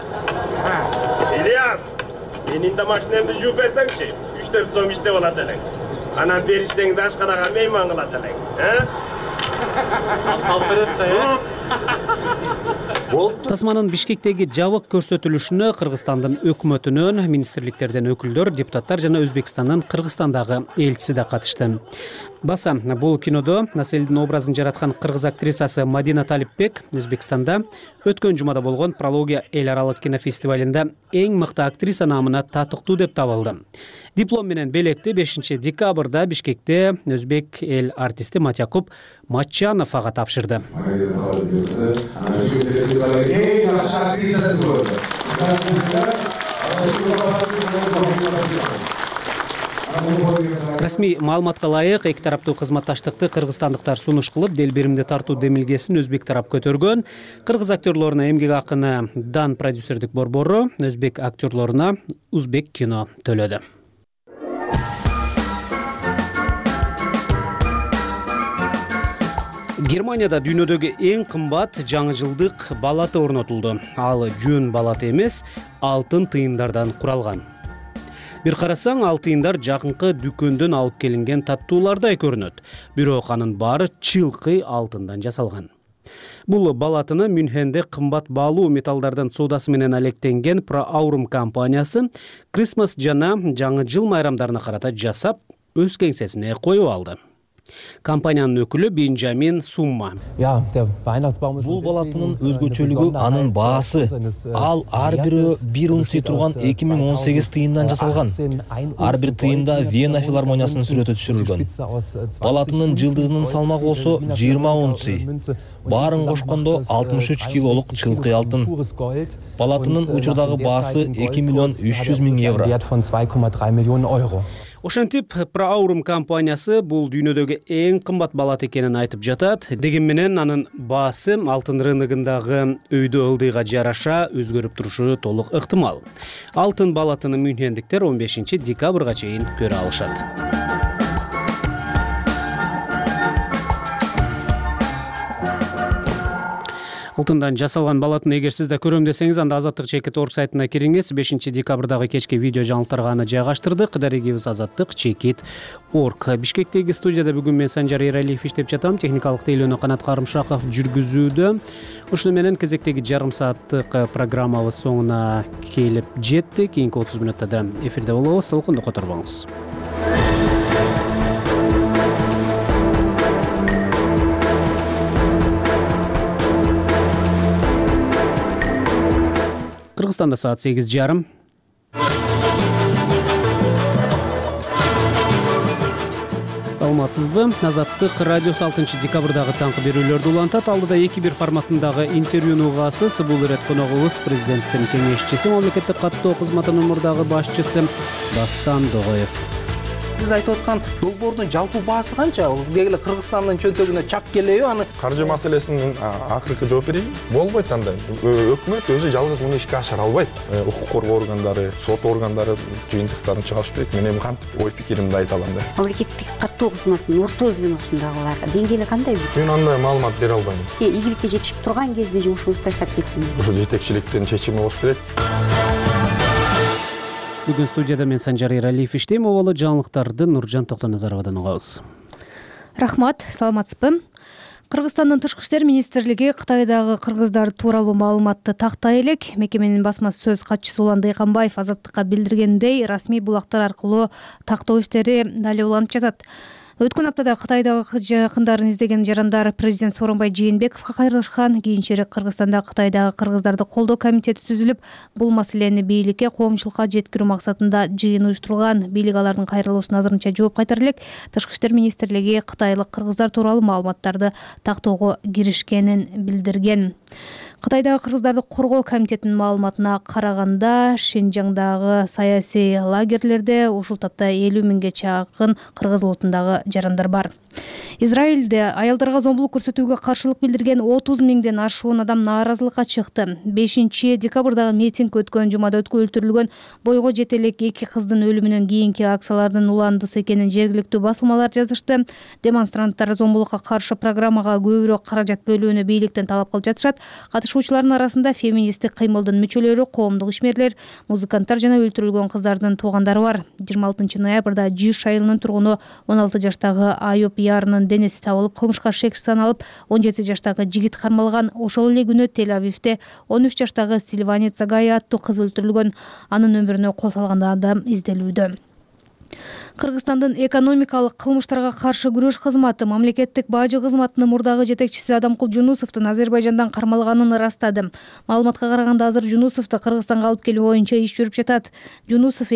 Ильяс, менин да машинемди жууп берсеңчи. 3-4 сом иштеп алат элең. Анан периштеңди ашканага мейман кылат элең. Тасманын Бишкектеги жабык көрсөтүлүшүнө Кыргызстандын өкмөтүнөн, министрликтерден өкүлдөр, депутаттар жана Өзбекстандын Кыргызстандагы элчиси да катышты. Баса, бул кинодо Населдин образын жараткан кыргыз актрисасы Мадина Талипбек Өзбекстанда өткөн жумада болгон Прология эл аралык кинофестивалында эң мыкты актриса намына татыктуу деп табылды. Диплом менен белекти 5 декабрда Бишкекте өзбек эл артисти Матякуб Матчанов ага тапшырды. Расмий маалыматка ылайык эки тараптуу кызматташтыкты кыргызстандыктар сунуш кылып, Делбиримди тартуу демилгесин өзбек тарап көтөргөн. Кыргыз актерлоруна эмгек акыны дан продюсердик борбору, өзбек актерлоруна Узбек кино төлөдү. Германияда дүйнөдөгү эң кымбат жаңы жылдык балаты орнотулду. Ал жөн балаты эмес, алтын тыйындардан куралган. Бир карасаң, ал тыйындар жакынкы дүкөндөн алып келинген таттуулардай көрүнөт. Бирок анын баары чылкый алтындан жасалган. Бул балатыны Мюнхенде кымбат баалуу металлдардын соодасы менен алектенген Проаурум компаниясы Крисмас жана жаңы жыл майрамдарына карата жасап, өз кеңсесине коюп алды. Компаниянын өкүлү Бенджамин Сумма. Бул балатынын өзгөчөлүгү анын баасы. Ал ар бири 1 унция турган 2018 тыйындан жасалган. Ар бир тыйында Вена филармониясынын сүрөтү түшүрүлгөн. Балатынын жылдызынын салмагы болсо 20 унция. Баарын кошкондо 63 килолук чылкый алтын. Балатынын учурдагы баасы 2 миллион 300 миң евро. Ошентип, Проаурум компаниясы бул дүйнөдөгү эң кымбат балат экенин айтып жатат. Деген менен анын баасы алтын рыногундагы өйдө ылдыйга жараша өзгөрүп турушу толук ыктымал. Алтын балатыны мюнхендиктер 15 декабрга чейин көрө алышат. Алтындан жасалган балатын эгер сиз да көрөм десеңиз, анда Азаттык чекит орг сайтына кириңиз. 5-декабрдагы кечки видео жаңылыктарга аны жайгаштырдык. Дарегибиз Азаттык чекит орг. Бишкектеги студияда бүгүн мен Санжар Эралиев иштеп жатам. Техникалык тейлөөнү Канат Карымшаков жүргүзүүдө. Ушуну менен кезектеги жарым сааттык программабыз соңуна келип жетти. Кийинки 30 мүнөттө да эфирде болобуз. Толкунду которбоңуз. Кыргызстанда саат 8:30. Саламатсызбы? Азаттык радиосу 6-декабрдагы таңкы берүүлөрдү улантат. Алдыда 2-1 форматындагы интервьюну угасыз. Бул ирет коногубуз президенттин кеңешчиси, мамлекеттик каттоо кызматынын мурдагы башчысы Дастан Догоев. Сиз айтып аткан долбоордун жалпы баасы канча? Деги эле Кыргызстандын чөнтөгүнө чак келеби? Аны каржы маселесинин акыркы жооп берейин. Болбойт андай. Өкмөт өзү жалгыз муну ишке ашыра албайт. Укук коргоо органдары, сот органдары жыйынтыктарын чыгарыш керек. Мен эми кантип ой пикиримди айта алам да. Мамлекеттик каттоо кызматынын орто звеносундагылар деңгээли кандай? Мен андай маалымат бере албайм. Ийгиликке жетишип турган кезде жумушуңузду таштап кеттиңизби? Ошо жетекчиликтин чечими болуш керек. Бүгүн студияда мен Санжар Эралиев иштейм. Оболу жаңылыктарды Нуржан Токтоназаровадан угабыз. Рахмат, саламатсызбы? Кыргызстандын Тышкы иштер министрлиги Кытайдагы кыргыздар тууралуу маалыматты тактай элек. Мекеменин басма сөз катчысы Улан Дыйканбаев Азаттыкка билдиргендей, расмий булактар аркылуу тактоо иштери дали уланып жатат. Өткөн аптада Кытайдагы жакындарын издеген жарандар президент Сооронбай Жээнбековго кайрылышкан. Кийинчерээк Кыргызстанда Кытайдагы кыргыздарды колдоо комитети түзүлүп, бул маселени бийликке, коомчулукка жеткирүү максатында жыйын уюштурган. Бийлик алардын кайрылуусуна азырынча жооп кайтара элек. Тышкы иштер министрлиги кытайлык кыргыздар тууралуу маалыматтарды тактоого киришкенин билдирген. Кытайдагы кыргыздарды коргоо комитетинин маалыматына караганда, Шинжаңдагы саясий лагерлерде ушул тапта 50 миңге чакын кыргыз улутундагы жарандар бар. Израилде аялдарга зомбулук көрсөтүүгө каршылык билдирген 30 миңден ашуун адам нааразылыкка чыкты. 5-декабрдагы митинг өткөн жумада өлтүрүлгөн бойго жетелек 2 кыздын өлүмүнөн кийинки акциялардын уландысы экенин жергиликтүү басылмалар жазышты. Демонстранттар зомбулукка каршы программага көбүрөөк каражат бөлүүнү бийликтен талап кылып жатышат. Катышуучулардын арасында феминисттик кыймылдын мүчөлөрү, коомдук ишмерлер, музыканттар жана өлтүрүлгөн кыздардын туугандары бар. 26-ноябрда Жиш айылынын тургуну 16 жаштагы Айоп Ярынын денеси табылып, кылмышка шек саналып, 17 жаштагы жигит кармалган. Ошол эле күнү Тель-Авивде 13 жаштагы Сильвани Цагай аттуу кыз өлтүрүлгөн. Анын өмүрүнө кол салган адам изделүүдө. Кыргызстандын экономикалык кылмыштарга каршы күрөш кызматы мамлекеттик бажы кызматынын мурдагы жетекчиси Адамкул Жунусовдун Азербайжандан кармалганын ырастады. Маалыматка караганда азыр Жунусовду Кыргызстанга алып келүү боюнча иш жүрүп жатат. Жунусов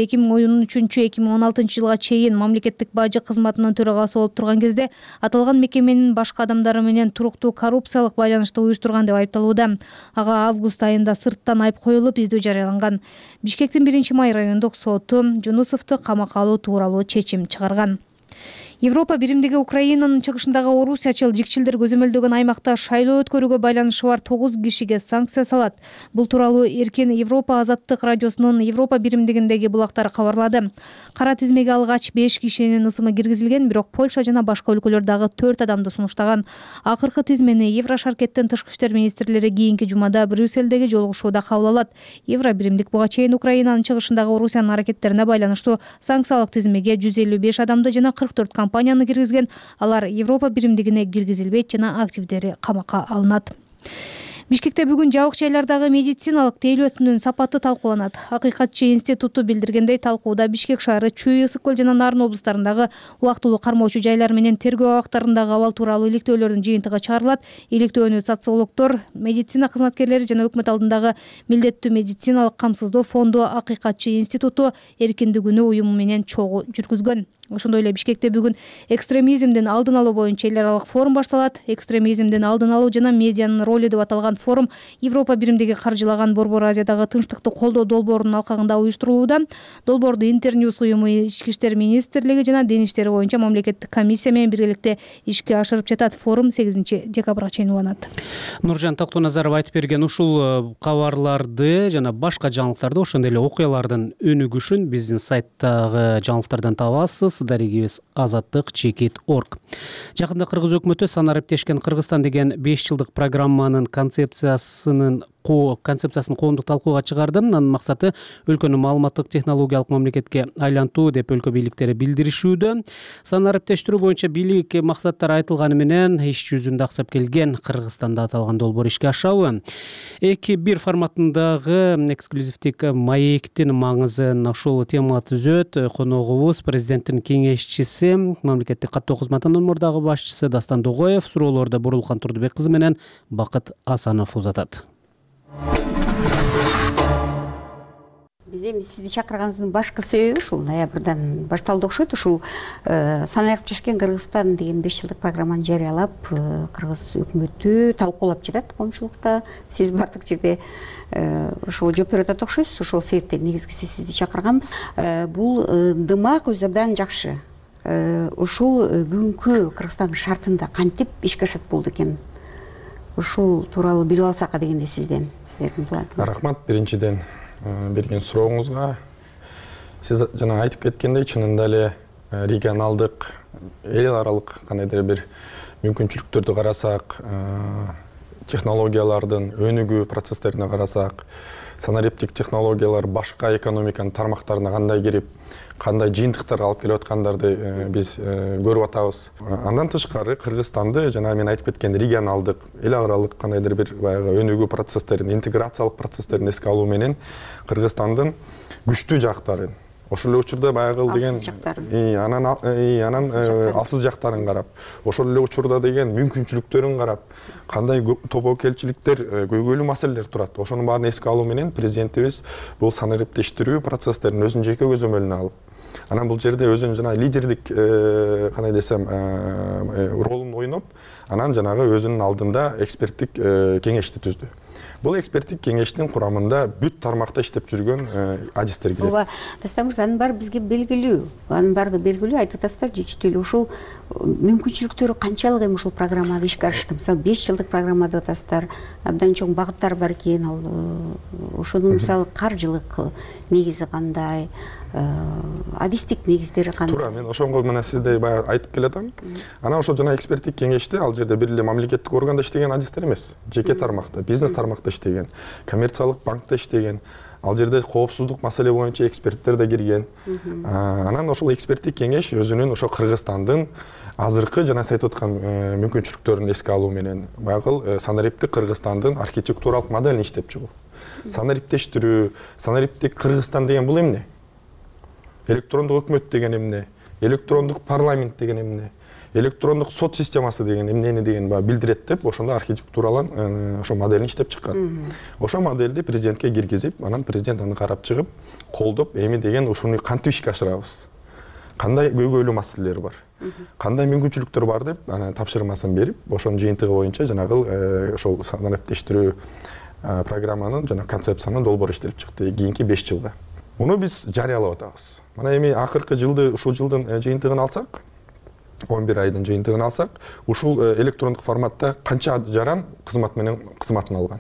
2013-2016 жылга чейин мамлекеттик бажы кызматынын төрагасы болуп турган кезде аталган мекеменин башка адамдары менен туруктуу коррупциялык байланышты уюштурган деп айыпталууда. Ага август айында сырттан айып коюлуп, издөө жарыяланган. Бишкектин 1-май райондук соту Жунусовду камакка алуу тууралуу чечим чыгарган. Европа биримдиги Украинанын чыгышындагы орусиячыл жикчилдер көзөмөлдөгөн аймакта шайлоо өткөрүүгө байланышы бар 9 кишиге санкция салат. Бул тууралуу Эркин Европа Азаттык радиосунун Европа биримдигиндеги булактар кабарлады. Кара тизмеге алгач 5 кишинин ысымы киргизилген, бирок Польша жана башка өлкөлөр дагы 4 адамды сунуштаган. Акыркы тизмени Еврошаркеттин тышкы иштер министрлери кийинки жумада Брюссельдеги жолугушууда кабыл алат. Евро биримдик буга чейин Украинанын чыгышындагы Орусиянын аракеттерине байланыштуу санкциялык тизмеге 155 адамды жана 44 компанияны киргизген. Алар Европа биримдигине киргизилбейт жана активдери камакка алынат. Бишкекте бүгүн жабык жайлардагы медициналык тейлөөсүнүн сапаты талкууланат. Акыйкатчы институту билдиргендей, талкууда Бишкек шаары, Чүй, Ысык көл жана Нарын облустарындагы убактылуу кармоочу жайлар менен тергөө абактарындагы абал тууралуу иликтөөлөрдүн жыйынтыгы чыгарылат. Иликтөөнү социологдор, медицина кызматкерлери жана өкмөт алдындагы милдеттүү медициналык камсыздоо фонду Акыйкатчы институту эркиндигүнү уюму менен чогуу жүргүзгөн. Ошондой эле Бишкекте бүгүн экстремизмдин алдын алуу боюнча эл аралык форум башталат. Экстремизмдин алдын алуу жана медианын ролу деп аталган форум Европа биримдиги каржылаган Борбор Азиядагы тынчтыкты колдоо долбоорунун алкагында уюштурулууда. Долбоорду Интерньюз уюму, Ички иштер министрлиги жана Дин иштери боюнча мамлекеттик комиссия менен биргеликте ишке ашырып жатат. Форум 8-декабрга чейин уланат. Нуржан Токтоназаров айтып берген ушул кабарларды жана башка жаңылыктарды, ошондой эле окуялардын өнүгүшүн биздин сайттагы жаңылыктардан табасыз. алабыз. Дарегибиз azatlyk.org. Жакында кыргыз өкмөтү санариптешкен Кыргызстан деген 5 жылдык программанын концепциясын коомдук талкууга чыгарды. Анын максаты өлкөнү маалыматтык технологиялык мамлекетке айлантуу деп өлкө бийликтери билдиришүүдө. Санариптештирүү боюнча бийлик максаттар айтылганы менен иш жүзүндө аксап келген Кыргызстанда аталган долбоор ишке ашабы. 2-1 форматындагы эксклюзивдик маектин маңызын ушул тема түзөт. Коногубуз президенттин кеңешчиси, мамлекеттик каттоо кызматынын мурдагы башчысы Дастан Догоев, суроолорду Бурулхан Турдубек кызы менен Бакыт Асанов узатат. Биз эми сизди чакырганыбыздын башкы себеби ушул ноябрдан башталды окшойт. Ушул санариптешкен Кыргызстан деген 5 жылдык программаны жарыялап, кыргыз өкмөтү талкуулап жатат коомчулукта. Сиз бардык жерде ошол жооп берип атат окшойсуз. Ошол себептен негизгиси сизди чакырганбыз. Бул дымак өзү абдан жакшы. Ушул бүгүнкү Кыргызстандын шартында кантип ишке ашат болду экен? Ушул тууралуу билип алсак дегенде сиздердин рахмат. Биринчиден берген сурооңузга. Сиз жана айтып кеткендей, чынында эле регионалдык, эл аралык кандайдыр бир мүмкүнчүлүктөрдү карасак, технологиялардын өнүгүү процесстерине карасак, санариптик технологиялар башка экономиканын тармактарына кандай кирип, кандай жыйынтыктар алып келип аткандарды биз көрүп атабыз. Андан тышкары Кыргызстанды жана мен айтып кеткен регионалдык, эл аралык кандайдыр бир баягы өнүгүү процесстерин, интеграциялык процесстерин эске алуу менен Кыргызстандын күчтүү жактарын, ошол эле учурда баягы деген анан алсыз жактарын карап, ошол эле учурда деген мүмкүнчүлүктөрүн карап, кандай тобокелчиликтер, көйгөйлүү маселелер турат. Ошонун баарын эске алуу менен президентибиз бул санариптештирүү процесстерин өзүнүн жеке көзөмөлүнө алып, анан бул жерде өзүнүн жана лидердик кандай десем ролун ойноп, анан жанагы өзүнүн алдында эксперттик кеңешти түздү. Бул эксперттик кеңештин курамында бүт тармакта иштеп жүргөн адистер кирет. Ооба, Дастан мырза, анын баары бизге белгилүү. Анын баары белгилүү, айтып атасыздар, жетиштүү эле. Ушул мүмкүнчүлүктөрү канчалык эми ушул программада ишке ашты? Мисалы 5 жылдык программа деп атасыздар, абдан чоң багыттар бар экен. Ал ошонун мисалы каржылык негизи кандай, адистик негиздери кандай? Туура, мен ошонго мына сиздей баягы айтып келатам. Анан ошо жана эксперттик кеңеште ал жерде бир эле мамлекеттик органда иштеген адистер эмес, жеке тармакта, бизнес тармакта иштеген, коммерциялык банкта иштеген, ал жерде коопсуздук маселе боюнча эксперттер да кирген. Анан ошол эксперттик кеңеш өзүнүн ошо Кыргызстандын азыркы жана сиз айтып аткан мүмкүнчүлүктөрүн эске алуу менен баягы санариптик Кыргызстандын архитектуралык моделин иштеп чыгуу. Санариптештирүү, санариптик Кыргызстан деген бул эмне? Электрондук өкмөт деген эмне? Электрондук парламент деген эмне? Электрондук сот системасы деген эмнени деген билдирет деп ошондо архитектуралан ошо моделин иштеп чыккан. Ошол модельди президентке киргизип, анан президент аны карап чыгып, колдоп, эми деген ушуну кантип ишке ашырабыз? Кандай көйгөйлүү маселелер бар? Кандай мүмкүнчүлүктөр бар деп, анан тапшырмасын берип, ошонун жыйынтыгы боюнча жанагы ошол санариптештирүү программанын жана концепциянын долбоору иштелип чыкты кийинки 5 жылга. Муну биз жарыялап атабыз. Мына эми акыркы жылды ушул жылдын жыйынтыгын алсак, 11 айдын жыйынтыгын алсак, ушул электрондук форматта канча жаран кызматын алган?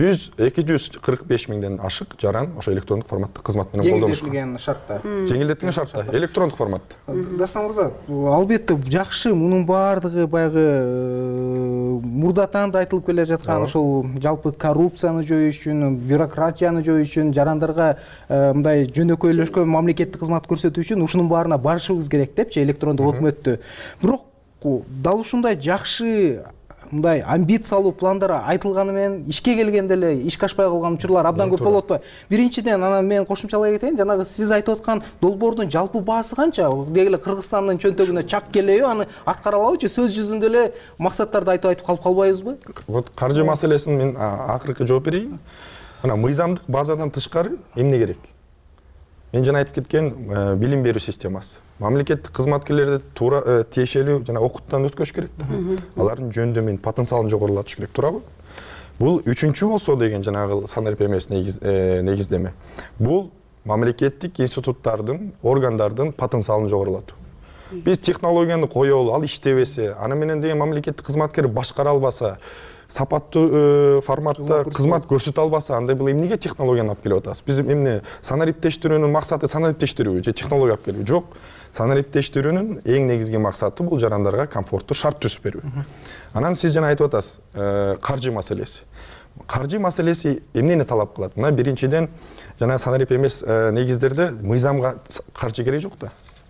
245 миңден ашык жаран ошо электрондук форматта кызмат менен колдонушкан. Жеңилдетилген шартта. Жеңилдетилген шартта, электрондук форматта. Дастан мырза, албетте жакшы, мунун баардыгы баягы мурдатан да айтылып келе жаткан ошол жалпы коррупцияны жоюу үчүн, бюрократияны жоюу үчүн, жарандарга мындай жөнөкөйлөшкөн мамлекеттик кызмат көрсөтүү үчүн ушунун баарына барышыбыз керек депчи электрондук өкмөттү. Бирок дал ушундай жакшы мындай амбициялуу пландар айтылганы менен ишке келгенде эле ишке ашпай калган учурлар абдан көп болуп атпайбы? Биринчиден, анан мен кошумчалай кетейин, жанагы сиз айтып аткан долбоордун жалпы баасы канча? Деги эле Кыргызстандын чөнтөгүнө чак келеби, аны аткара алабычы? Сөз жүзүндө эле максаттарды айтып калып калбайбызбы? Вот каржы маселесин мен акыркы жооп берейин. Ана мыйзамдык базадан тышкары эмне керек? Мен жана айтып кеткен билим берүү системасы. Мамлекеттик кызматкерлерди туура тиешелүү жана окуттан өткөзүш керек да. Алардын жөндөмүн, потенциалын жогорулатыш керек, туурабы? Бул үчүнчү болсо деген жанагы санарип эмес негиздеме. Бул мамлекеттик институттардын, органдардын потенциалын жогорулатуу. Биз технологияны коелу, ал иштебесе, аны менен деген мамлекеттик кызматкер башкара албаса, сапаттуу форматта кызмат көрсөтө албаса, андай бул эмнеге технологияны алып келип атасыз? Биз эмне санариптештирүүнүн максаты санариптештирүү же технология алып келүү? Жок. Санариптештирүүнүн эң негизги максаты бул жарандарга комфорттуу шарт түзүп берүү. Анан сиз жана айтып атасыз, каржы маселеси. Каржы маселеси эмнени талап кылат? Мына биринчиден жана санарип эмес негиздерде мыйзамга каржы керек жок да.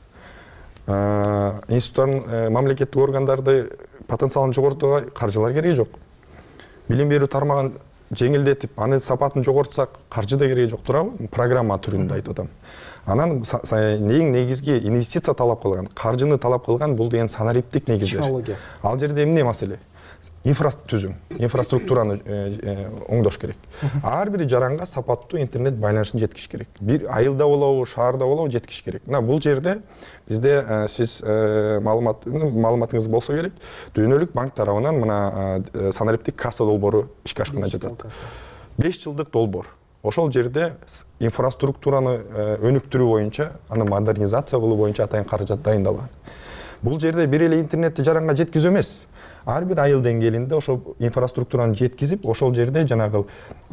Институттардын мамлекеттик органдарды потенциалын жогортууга каржылар керек жок. Билим берүү тармагын жеңилдетип, анын сапатын жогортсак, каржы да керек жок, туурабы? Программа түрүндө айтып атам. Анан эң негизги инвестиция талап кылган, каржыны талап кылган бул деген санариптик негиздер. Технология. Ал жерде эмне маселе? Инфраструктураны оңдош керек. Ар бир жаранга сапаттуу интернет байланышын жеткиш керек. Бир айылда болобу, шаарда болобу жеткиш керек. Мына бул жерде бизде сиз маалыматыңыз болсо керек, дүйнөлүк банк тарабынан мына санариптик касса долбоору ишке ашканга жатат. 5 жылдык долбоор. Ошол жерде инфраструктураны өнүктүрүү боюнча, аны модернизация кылуу боюнча атайын каражат дайындалган. Бул жерде бир эле интернетти жаранга жеткизүү эмес. Ар бир айыл деңгээлинде ошол инфраструктураны жеткизип, ошол жерде жанагы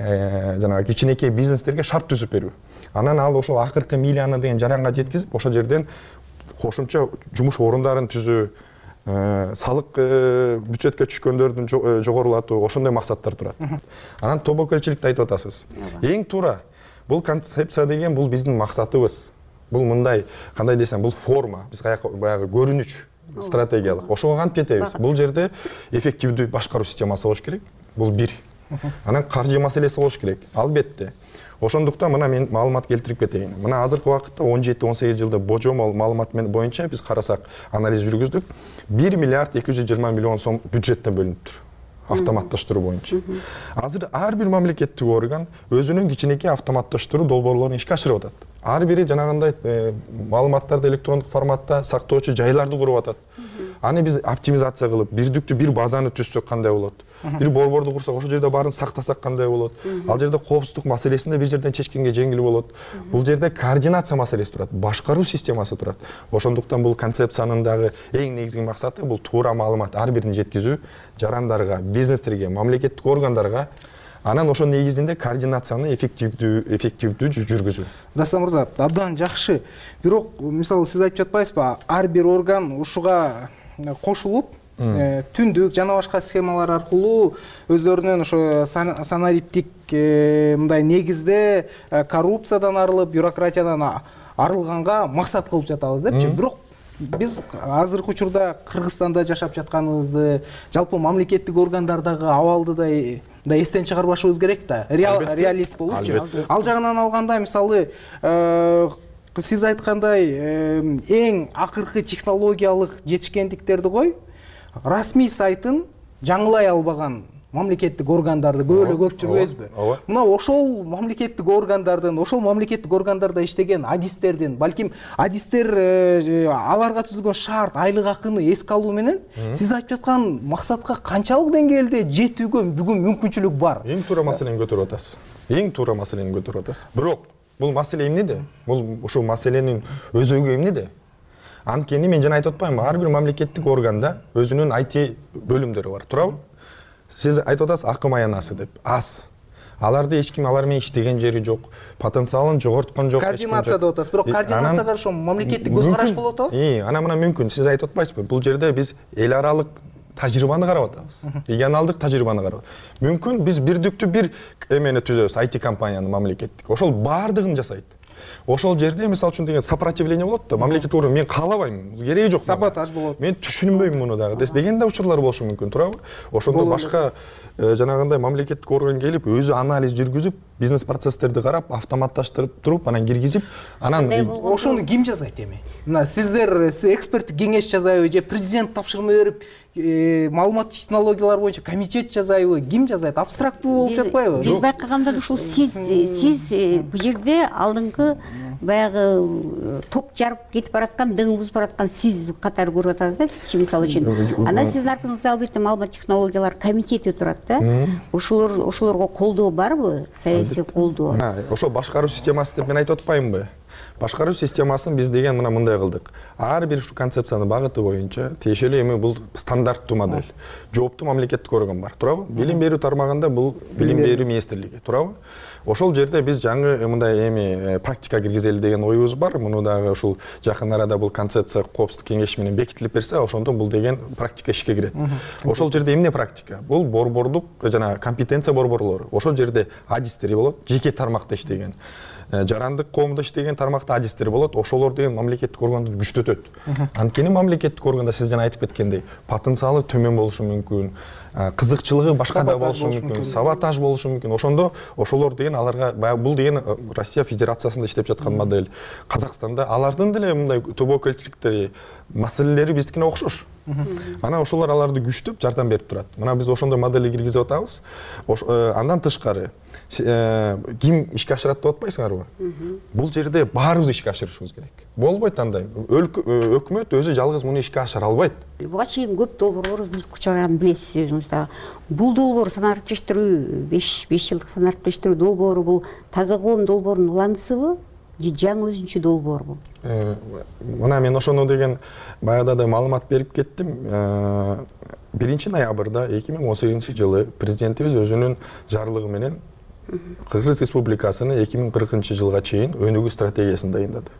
кичинекей бизнестерге шарт түзүп берүү. Анан ал ошол акыркы миляны деген жаранга жеткизип, ошол жерден кошумча жумуш орундарын түзүү, салык бюджетке түшкөндөрдүн жогорулатуу, ошондой максаттар турат. Анан тобокелчиликти айтып атасыз. Эң туура бул концепция деген бул биздин максатыбыз. Бул мындай, кандай десем, бул форма, биз баягы көрүнүш стратегиялык. Ошого кантип жетебиз? Бул жерде эффективдүү башкаруу системасы болуш керек. Бул бир. Анан каржы маселеси болуш керек. Албетте. Ошондуктан мына мен маалымат келтирип кетейин. Мына азыркы убакытта 17-18 жылда божомол маалымат боюнча биз карасак, анализ жүргүздүк. 1 миллиард 220 миллион сом бюджеттен бөлүнүптүр. Автоматташтыруу боюнча. Азыр ар бир мамлекеттик орган өзүнүн кичинекей автоматташтыруу долбоорлорун ишке ашырып атат. Ар бири жанагындай маалыматтарды электрондук форматта сактоочу жайларды куруп атат. Аны биз оптимизация кылып, бирдиктүү бир базаны түзсөк кандай болот? Бир борборду курсак, ошол жерде баарын сактасак кандай болот? Ал жерде коопсуздук маселесин да бир жерден чечкенге жеңил болот. Бул жерде координация маселеси турат, башкаруу системасы турат. Ошондуктан бул концепциянын дагы эң негизги максаты бул туура маалымат ар бирин жеткизүү, жарандарга, бизнестерге, мамлекеттик органдарга. Анан ошол негизинде координацияны эффективдүү жүргүзүү. Дастан мырза, абдан жакшы. Бирок, мисалы сиз айтып жатпайсызбы, ар бир орган ушуга кошулуп, түндүк жана башка схемалар аркылуу өздөрүнүн ошо санариптик мындай негизде коррупциядан арылып, бюрократиядан арылганга максат кылып жатабыз депчи. Бирок биз азыркы учурда Кыргызстанда жашап жатканыбызды, жалпы мамлекеттик органдардагы абалды да эстен чыгарбашыбыз керек да. Реалист болупчу. Ал жагынан алганда, мисалы, сиз айткандай эң акыркы технологиялык жетишкендиктерди кой, расмий сайтын жаңылай албаган мамлекеттик органдарды көп жүрбөйбүзбү? Мына ошол мамлекеттик органдарда иштеген адистердин, балким адистер аларга түзүлгөн шарт, айлык акыны эске алуу менен сиз айтып жаткан максатка канчалык деңгээлде жетүүгө бүгүн мүмкүнчүлүк бар? Эң туура маселени көтөрүп атасыз. Бирок бул маселе эмнеде? Бул ушул маселенин өзөгү эмнеде? Анткени мен жана айтып атпаймынбы, ар бир мамлекеттик органда өзүнүн IT бөлүмдөрү бар, туурабы? Сиз айтып атасыз акым аянасы деп. Аз. Аларды эч ким алар менен иштеген жери жок, потенциалын жогорткон жок. Координация деп атасыз, бирок координацияга ошо мамлекеттик көз караш болот го? Ана мына мүмкүн. Сиз айтып атпайсызбы? Бул жерде биз эл аралык тажрыйбаны карап атабыз. Регионалдык тажрыйбаны карап. Мүмкүн биз бирдиктүү бир эмени түзөбүз, IT компанияны мамлекеттик. Ошол баардыгын жасайт. Ошол жерде мисалы үчүн деген сопротивление болот да, мамлекеттик орган мен каалабайм, кереги жок. Саботаж болот. Мен түшүнбөйм муну дагы деген да учурлар болушу мүмкүн, туурабы? Ошондо башка жанагындай мамлекеттик орган келип, өзү анализ жүргүзүп, бизнес процесстерди карап, автоматташтырып туруп, анан киргизип, анан ошону ким жасайт эми? Мына сиздер эксперттик кеңеш жасайбы же президент тапшырма берип, маалымат технологиялар боюнча комитет жасайбы? Ким жасайт? Абстрактуу болуп жатпайбы? Биз байкаганда ушул сиз бул жерде алдыңкы баягы топ жарып кетип бараткан, дың бузуп бараткан сиз катары көрүп атасыз да, бизчи мисалы үчүн. Анан сиздин артыңызда албетте маалымат технологиялар комитети турат да. Ошолорго колдоо барбы? Саясий колдоо. Ошол башкаруу системасы деп мен айтып атпаймынбы? Башкаруу системасын биз деген мындай кылдык. Ар бир ушу концепциянын багыты боюнча тиешелүү эми бул стандарттуу модель. Жооптуу мамлекеттик орган бар, туурабы? Билим берүү тармагында бул билим берүү министрлиги, туурабы? Ошол жерде биз жаңы мындай эми практика киргизели деген оюбуз бар. Муну дагы ушул жакын арада бул концепция коопсуздук кеңеши менен бекитилип берсе, ошондо бул деген практика ишке кирет. Ошол жерде эмне практика? Бул борбордук жана компетенция борборлору. Ошол жерде адистери болот, жеке тармакта иштеген. Жарандык коомдо иштеген тармакта адистер болот. Ошолор деген мамлекеттик органды күчтөтөт. Анткени мамлекеттик органда сиз жана айтып кеткендей, потенциалы төмөн болушу мүмкүн, кызыкчылыгы башкада болушу мүмкүн, саботаж болушу мүмкүн. Ошондо ошолор деген аларга бул деген Россия Федерациясында иштеп жаткан модель. Казакстанда алардын деле мындай тобокелчиликтери, маселелери биздикине окшош. Ана ошолор аларды күчтөп жардам берип турат. Мына биз ошондой модель киргизип атабыз. Андан тышкары ким ишке ашырат деп атпайсыңарбы? Бул жерде баарыбыз ишке ашырышыбыз керек. Болбойт андай. Өкмөт өзү жалгыз муну ишке ашыра албайт. Буга чейин көп долбоорлор үзүлүп чыгарганын билесиз өзүңүз дагы. Бул долбоор санариптештирүү 5 жылдык санариптештирүү долбоору бул таза коом долбоорунун уландысыбы? Жаңы өзүнчө долбоорбу? Мына мен ошону деген баягыда да маалымат берип кеттим. 1 ноябрда 2018 жылы президентибиз өзүнүн жарлыгы менен Кыргыз Республикасыны 2040 жылга чейин өнүгүү стратегиясын дайындады.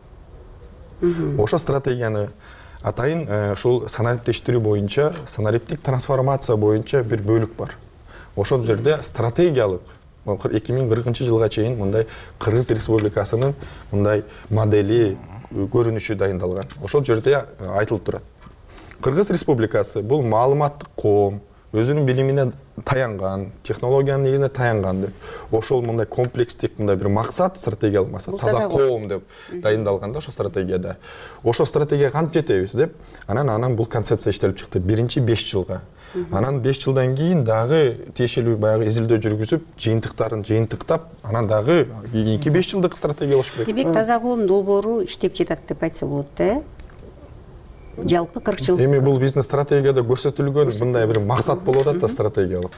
Ошо стратегияны атайын ушул санариптештирүү боюнча, санариптик трансформация боюнча бир бөлүк бар. Ошол жерде стратегиялык 2040 жылга чейин мындай Кыргыз Республикасынын мындай модели, көрүнүшү дайындалган. Ошол жерде айтылып турат. Кыргыз Республикасы бул маалыматтык коом, өзүнүн билимине таянган, технологиянын негизине таянган деп. Ошол мындай комплекстик мындай бир максат, стратегиялык максат, таза коом деп дайындалганда ошол стратегияда. Ошол стратегияга кантип жетебиз деп, анан бул концепция иштелип чыкты. Биринчи 5 жылга. Анан 5 жылдан кийин дагы тиешелүү баягы изилдөө жүргүзүп, жыйынтыктарын жыйынтыктап, анан дагы кийинки 5 жылдык стратегия болуш керек. Демек таза коом долбоору иштеп жатат деп айтса болот да? Жалпы 40 жыл. Эми бул биздин стратегияда көрсөтүлгөн мындай бир максат болуп атат да стратегиялык.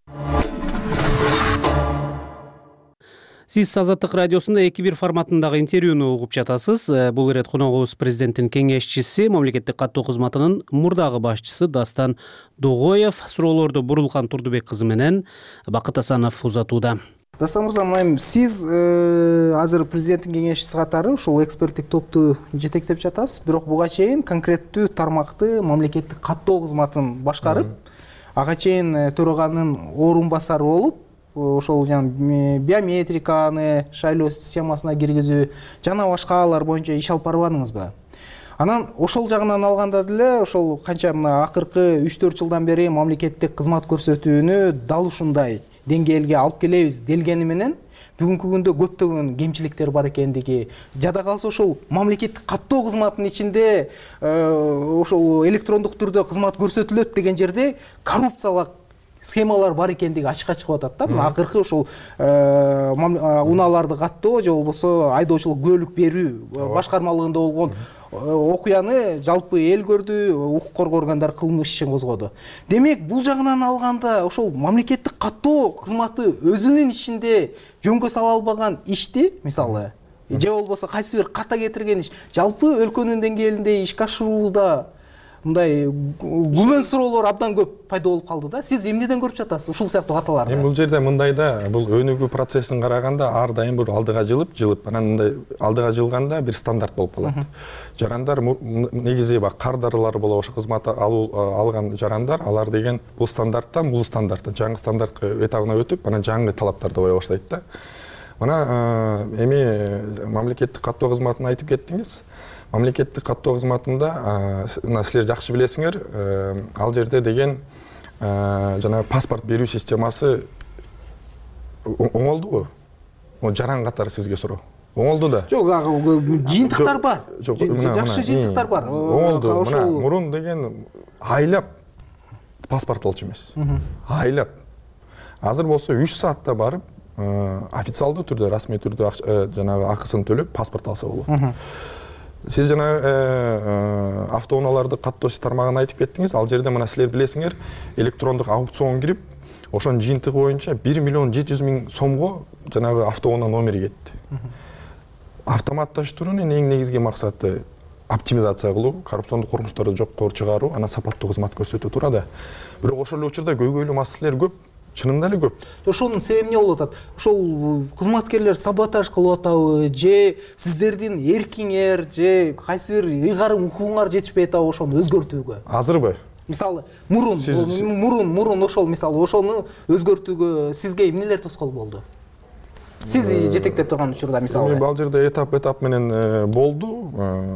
Сиз Азаттык радиосунда 2-1 форматындагы интервьюну угуп жатасыз. Бул ирет коногубуз президенттин кеңешчиси, мамлекеттик каттоо кызматынын мурдагы башчысы Дастан Догоев. Суроолорду Бурулкан Турдубек кызы менен Бакыт Асанов узатууда. Дастан мырза, сиз азыр президенттин кеңешчиси катары ушул эксперттик топту жетектеп жатасыз, бирок буга чейин конкреттүү тармакты мамлекеттик каттоо кызматын башкарып, ага чейин төраганын орун басары болуп, ошол биометриканы шайлоо системасына киргизүү жана башкалар боюнча иш алып барбадыңызбы? Анан ошол жагынан алганда деле ошол канча акыркы 3-4 жылдан бери мамлекеттик кызмат көрсөтүүнү дал ушундай деңгээлге алып келебиз делгени менен бүгүнкү күндө көптөгөн кемчиликтер бар экендиги, жада калса ошол мамлекеттик каттоо кызматынын ичинде ошол электрондук түрдө кызмат көрсөтүлөт деген жерде коррупциялык схемалар бар экендиги ачыкка чыгып атат да. Мына акыркы ошол унааларды каттоо же болбосо айдоочулук күбөлүк берүү башкармалыгында болгон окуяны жалпы эл көрдү, укук коргоо органдары кылмыш ишин козгоду. Демек, бул жагынан алганда ошол мамлекеттик каттоо кызматы өзүнүн ичинде жөнгө сала албаган ишти, мисалы, же болбосо кайсы бир ката кетирген иш, жалпы өлкөнүн деңгээлинде ишке ашырууда мындай күмөн суроолор абдан көп пайда болуп калды да. Сиз эмнеден көрүп жатасыз ушул сыяктуу каталарды? Бул жерде мындай да, бул өнүгүү процессин караганда ар дайым бир алдыга жылып, анан мындай алдыга жылганда бир стандарт болуп калат. Жарандар негизи кардарылар болобу, ошо кызмат алган жарандар, алар деген бул стандарттан жаңы стандартка этабына өтүп, анан жаңы талаптарды кое баштайт да. Мына эми мамлекеттик каттоо кызматын айтып кеттиңиз. Мамлекеттик каттоо кызматында силер жакшы билесиңер, ал жерде деген жана паспорт берүү системасы оңолдубу? Жаран катары сизге суроо. Оңолду да. Жок, жыйынтыктар бар. Жакшы жыйынтыктар бар. Оңолду. Мына мурун деген айлап паспорт алчу эмес. Айлап. Азыр болсо 3 саатта барып, официалдуу түрдө, расмий түрдө жанагы акысын төлөп паспорт алса болот. Сиз жана автоунааларды каттоо тармагын айтып кеттиңиз. Ал жерде мына силер билесиңер, электрондук аукционга кирип, ошонун жыйынтыгы боюнча 1 миллион 700 миң сомго жанагы автоунаа номери кетти. автоматташтыруунун эң негизги максаты оптимизация кылуу, коррупциондук кылмыштарды жокко чыгаруу, анан сапаттуу кызмат көрсөтүү турат. Бирок ошол эле учурда көйгөйлүү маселелер көп, чынында эле көп. Ошонун себеби эмне болуп атат? Ошол кызматкерлер саботаж кылып атабы, же сиздердин эркиңер, же кайсы бир ыйгарым укугуңар жетишпей атабы ошону өзгөртүүгө? Азырбы? Мисалы, мурун ошол мисалы ошону өзгөртүүгө сизге эмнелер тоскоол болду? Сиз жетектеп турган учурда мисалы. Бул жерде этап менен болду.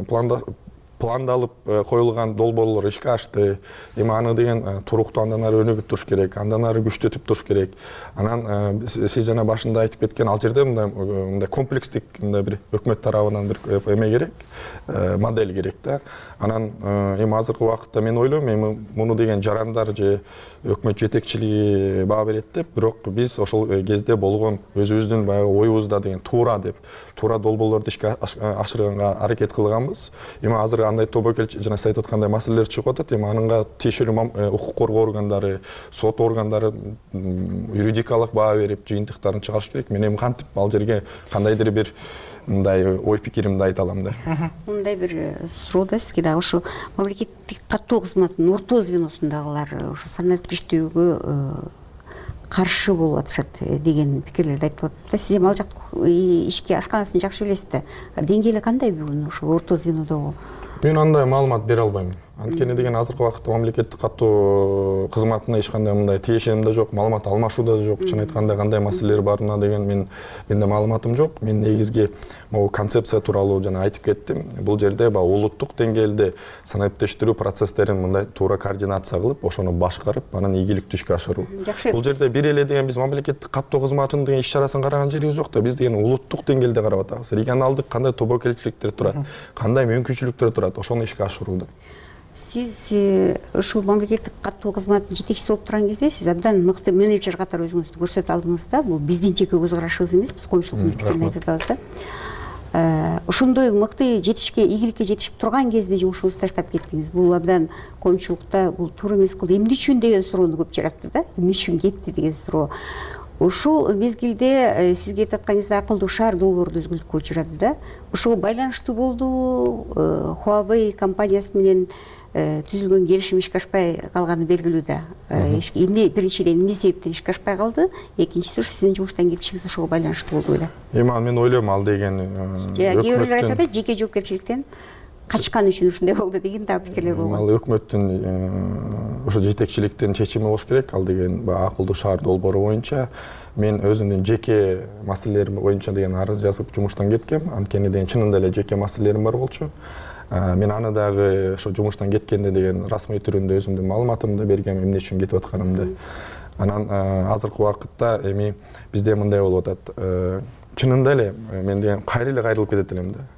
Пландалып коюлган долбоорлор ишке ашты. Эми аны деген туруктуу андан ары өнүгүп туруш керек, андан ары күчтөтүп туруш керек. Анан сиз жана башында айтып кеткен ал жерде мындай комплекстик бир өкмөт тарабынан бир эме керек, модель керек да. Анан эми азыркы убакытта мен ойлойм, эми муну деген жарандар же өкмөт жетекчилиги баа берет деп, бирок биз ошол кезде болгон өзүбүздүн баягы оюбузда деген туура долбоорлорду ишке ашырганга аракет кылганбыз. Эми азыр андай тобокел жана сиз айтып аткандай маселелер чыгып атат. Эми аныңга тиешелүү укук коргоо органдары, сот органдары юридикалык баа берип, жыйынтыктарын чыгарыш керек. Мен эми кантип ал жерге кандайдыр бир мындай ой пикиримди айта алам да. Мындай бир суроо да сизге да, ошо мамлекеттик каттоо кызматынын орто звеносундагылар ошо санарип иштөөгө каршы болуп атышат деген пикирлерди айтып атат да. Сиз эми ал жак ишке ашканасын жакшы билесиз да. Деңгээли кандай бүгүн ошо орто звенодогу? Мен андай маалымат бере албайм. Анткени деген азыркы убакытта мамлекеттик каттоо кызматына эч кандай мындай тиешем да жок, маалымат алмашуу да жок. Чын айтканда кандай маселелер барына деген менде маалыматым жок. Мен негизги могу концепция тууралуу жана айтып кеттим. Бул жерде улуттук деңгээлде санариптештирүү процесстерин мындай туура координация кылып, ошону башкарып, анан ийгиликтүү ишке ашыруу. Бул жерде бир эле деген биз мамлекеттик каттоо кызматынын деген иш-чарасын караган жерибиз жок да. Биз деген улуттук деңгээлде карап атабыз. Регионалдык кандай тобокелчиликтер турат, кандай мүмкүнчүлүктөр турат, ошону ишке ашырууда. Сиз ушул мамлекеттик каттоо кызматынын жетекчиси болуп турган кезде сиз абдан мыкты менеджер катары өзүңүздү көрсөтө алдыңыз да. Бул биздин жеке көз карашыбыз эмес, биз коомчулуктун пикирин айтып атабыз да. Ошондой мыкты ийгиликке жетишип турган кезде жумушуңузду таштап кеттиңиз. Бул абдан коомчулукта бул туура эмес кылды. Эмне үчүн деген суроону көп жаратты да. Эмне үчүн кетти деген суроо. Ошол мезгилде сизге айтып атканыңызда акылдуу шаар долбоорду өзгөлтүүгө учурады да. Ошого байланыштуу болду. Huawei компаниясы менен түзүлгөн келишим ишке ашпай калганы белгилүү да. Биринчиден эмне себептен ишке ашпай калды? Экинчиси сиздин жумуштан кетишиңиз ошого байланыштуу болду эле. Эми мен ойлойм ал деген кээ бирлер айтат да, жеке жоопкерчиликтен качкан үчүн ушундай болду деген да пикирлер болгон. Ал өкмөттүн ошо жетекчиликтин чечими болуш керек. Ал деген акылдуу шаар долбоору боюнча мен өзүмдүн жеке маселелерим боюнча деген арыз жазып жумуштан кеткем. Анткени деген чынында эле жеке маселелерим бар болчу. Мен аны дагы ошо жумуштан кеткенде деген расмий түрүндө өзүмдүн маалыматымды бергем, эмне үчүн кетип атканымды. Анан азыркы убакытта эми бизде мындай болуп атат. Чынында эле мен деген кайра эле кайрылып кетет элем да.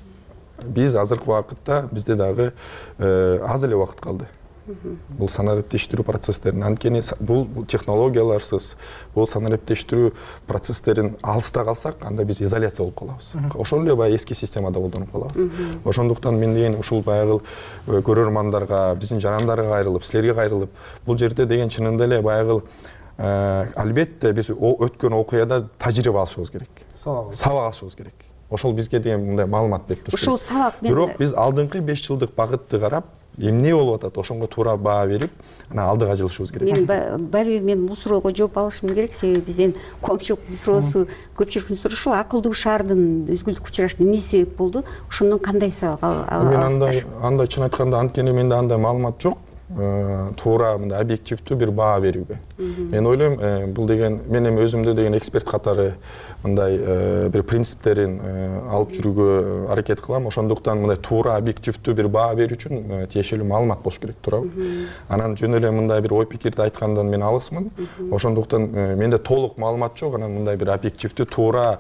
Биз азыркы убакытта бизде дагы аз эле убакыт калды. Бул санариптештирүү процесстерин, анткени бул технологияларсыз, бул санариптештирүү процесстерин алыста калсак, анда биз изоляция болуп калабыз. Ошол эле баягы эски системада колдонуп калабыз. Ошондуктан мен деген ушул баягы көрөрмандарга, биздин жарандарга кайрылып, силерге кайрылып, бул жерде деген чынында эле баягы албетте биз өткөн окуяда тажрыйба алышыбыз керек. Сабак алышыбыз керек. Ошол бизге деген мындай маалымат берип туруш керек. Ошол сабак бирок биз алдыңкы 5 жылдык багытты карап, эмне болуп атат, ошонго туура баа берип, анан алдыга жылышыбыз керек. Мен бул суроого жооп алышым керек, себеби бизден коомчулуктун суроосу, көпчүлүктүн суроошу акылдуу шаардын өзгөлтүккө учурашына эмне себеп болду? Ошондон кандай сабак аласыздар? Андай чын айтканда, анткени менде андай маалымат жок. Туура мындай объективдүү бир баа берүүгө. Мен ойлойм, бул деген мен эми өзүмдү деген эксперт катары мындай бир принциптерин алып жүрүүгө аракет кылам. Ошондуктан мындай туура объективдүү бир баа берүү үчүн тиешелүү маалымат болуш керек, туурабы? Анан жөн эле мындай бир ой пикирди айткандан мен алысмын. Ошондуктан менде толук маалымат жок, анан мындай бир объективдүү, туура